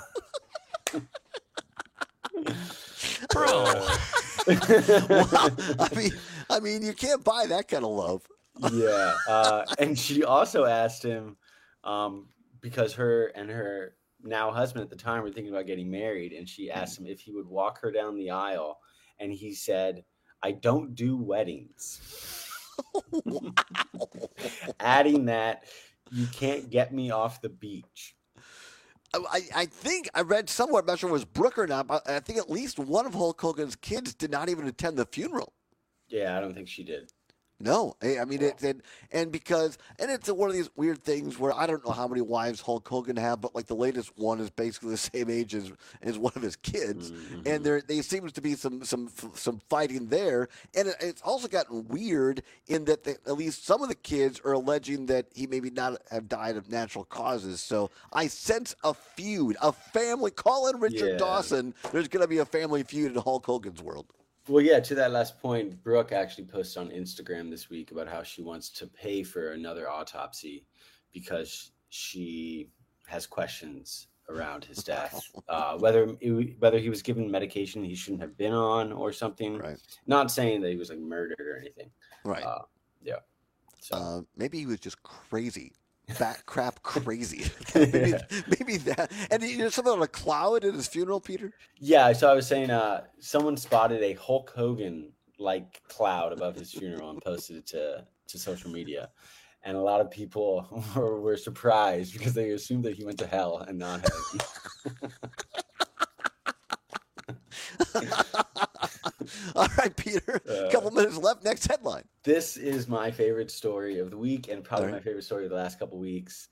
Speaker 23: Bro. Wow. I mean, you can't buy that kind of love.
Speaker 14: Yeah. And she also asked him, because her and her now husband at the time were thinking about getting married, and she asked him if he would walk her down the aisle. And he said, I don't do weddings. Wow. Adding that, you can't get me off the beach.
Speaker 23: I think I read somewhere, I'm not sure if it was Brooke or not, but I think at least one of Hulk Hogan's kids did not even attend the funeral.
Speaker 14: Yeah, I don't think she did.
Speaker 23: No, I mean, it's one of these weird things where I don't know how many wives Hulk Hogan have, but like the latest one is basically the same age as one of his kids, and there seems to be some fighting there, and it's also gotten weird in that at least some of the kids are alleging that he maybe not have died of natural causes. So I sense a feud, a family. Call in Richard Dawson. There's going to be a family feud in Hulk Hogan's world.
Speaker 14: Well, yeah, to that last point, Brooke actually posted on Instagram this week about how she wants to pay for another autopsy because she has questions around his death, whether he was given medication he shouldn't have been on or something. Right. Not saying that he was like murdered or anything.
Speaker 23: Right.
Speaker 14: Yeah. So
Speaker 23: maybe he was just crazy. Bat crap crazy. maybe that. And there's something on a cloud at his funeral, Peter?
Speaker 14: Yeah, so I was saying someone spotted a Hulk Hogan like cloud above his funeral and posted it to social media. And a lot of people were surprised because they assumed that he went to hell and not heaven.
Speaker 23: All right, Peter. A couple minutes left. Next headline.
Speaker 14: This is my favorite story of the week and probably my favorite story of the last couple weeks.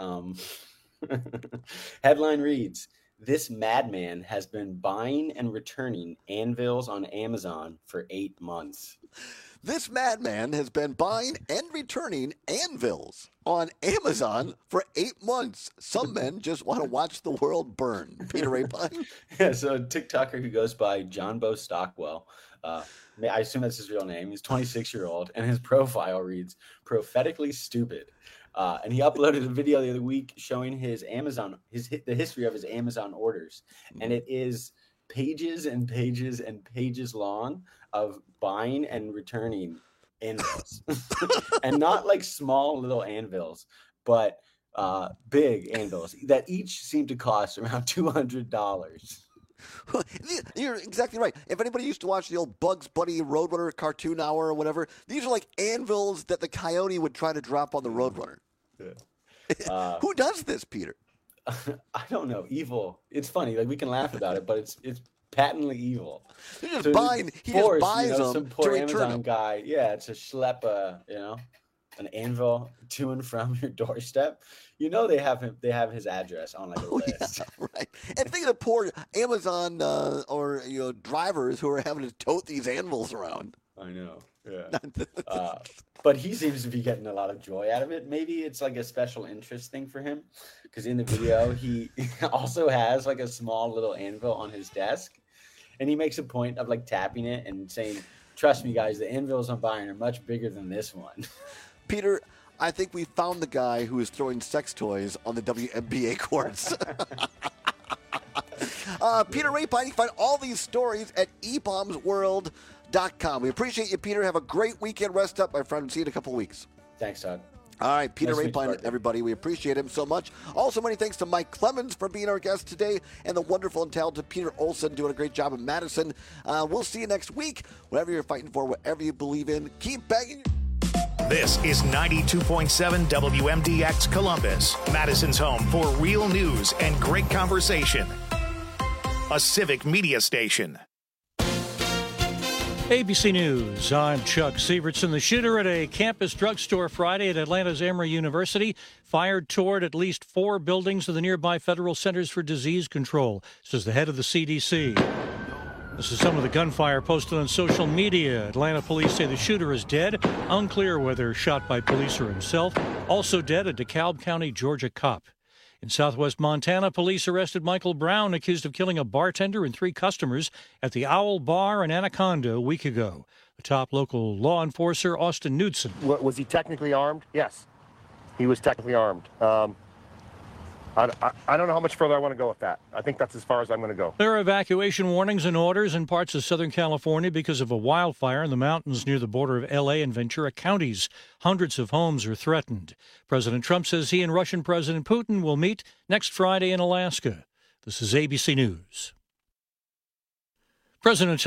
Speaker 14: Headline reads, this madman has been buying and returning anvils on Amazon for 8 months.
Speaker 23: This madman has been buying and returning anvils on Amazon for 8 months. Some men just want to watch the world burn. Peter Rapine?
Speaker 14: Yeah, so a TikToker who goes by John Bo Stockwell, I assume that's his real name. He's 26-year-old, and his profile reads, prophetically stupid. And he uploaded a video the other week showing his Amazon, the history of his Amazon orders. And it is pages and pages and pages long of buying and returning anvils. And not like small little anvils, but big anvils that each seem to cost around $200.
Speaker 23: You're exactly right. If anybody used to watch the old Bugs Bunny Roadrunner cartoon hour or whatever, these are like anvils that the coyote would try to drop on the Roadrunner. Yeah. Who does this, Peter?
Speaker 14: I don't know. Evil. It's funny. Like we can laugh about it, but it's patently evil.
Speaker 23: They're just buying. He just buys them
Speaker 14: some poor
Speaker 23: to return
Speaker 14: Amazon
Speaker 23: them.
Speaker 14: Guy. Yeah, to schlep a an anvil to and from your doorstep, you know they have his address on like a list.
Speaker 23: Yeah, right. And think of the poor Amazon or drivers who are having to tote these anvils around.
Speaker 14: I know. Yeah. But he seems to be getting a lot of joy out of it. Maybe it's like a special interest thing for him, because in the video he also has like a small little anvil on his desk, and he makes a point of like tapping it and saying, "Trust me, guys, the anvils I'm buying are much bigger than this one."
Speaker 23: Peter, I think we found the guy who is throwing sex toys on the WNBA courts. Peter Rapine, you can find all these stories at ebombsworld.com. We appreciate you, Peter. Have a great weekend. Rest up, my friend. See you in a couple of weeks.
Speaker 14: Thanks, Todd.
Speaker 23: All right, Peter
Speaker 14: Nice
Speaker 23: Rapine, everybody. We appreciate him so much. Also, many thanks to Mike Clemens for being our guest today, and the wonderful and talented Peter Olson doing a great job in Madison. We'll see you next week. Whatever you're fighting for, whatever you believe in, keep banging.
Speaker 1: This is 92.7 WMDX Columbus, Madison's home for real news and great conversation. A civic media station.
Speaker 2: ABC News, I'm Chuck Sievertson. The shooter at a campus drugstore Friday at Atlanta's Emory University fired toward at least 4 buildings of the nearby Federal Centers for Disease Control, says the head of the CDC. This is some of the gunfire posted on social media. Atlanta police say the shooter is dead. Unclear whether shot by police or himself. Also dead, a DeKalb County, Georgia cop. In southwest Montana, police arrested Michael Brown, accused of killing a bartender and 3 customers at the Owl Bar in Anaconda a week ago. The top local law enforcer, Austin Knudsen.
Speaker 3: Was he technically armed? Yes, he was technically armed. I don't know how much further I want to go with that. I think that's as far as I'm going to go.
Speaker 2: There are evacuation warnings and orders in parts of Southern California because of a wildfire in the mountains near the border of L.A. and Ventura counties. Hundreds of homes are threatened. President Trump says he and Russian President Putin will meet next Friday in Alaska. This is ABC News. President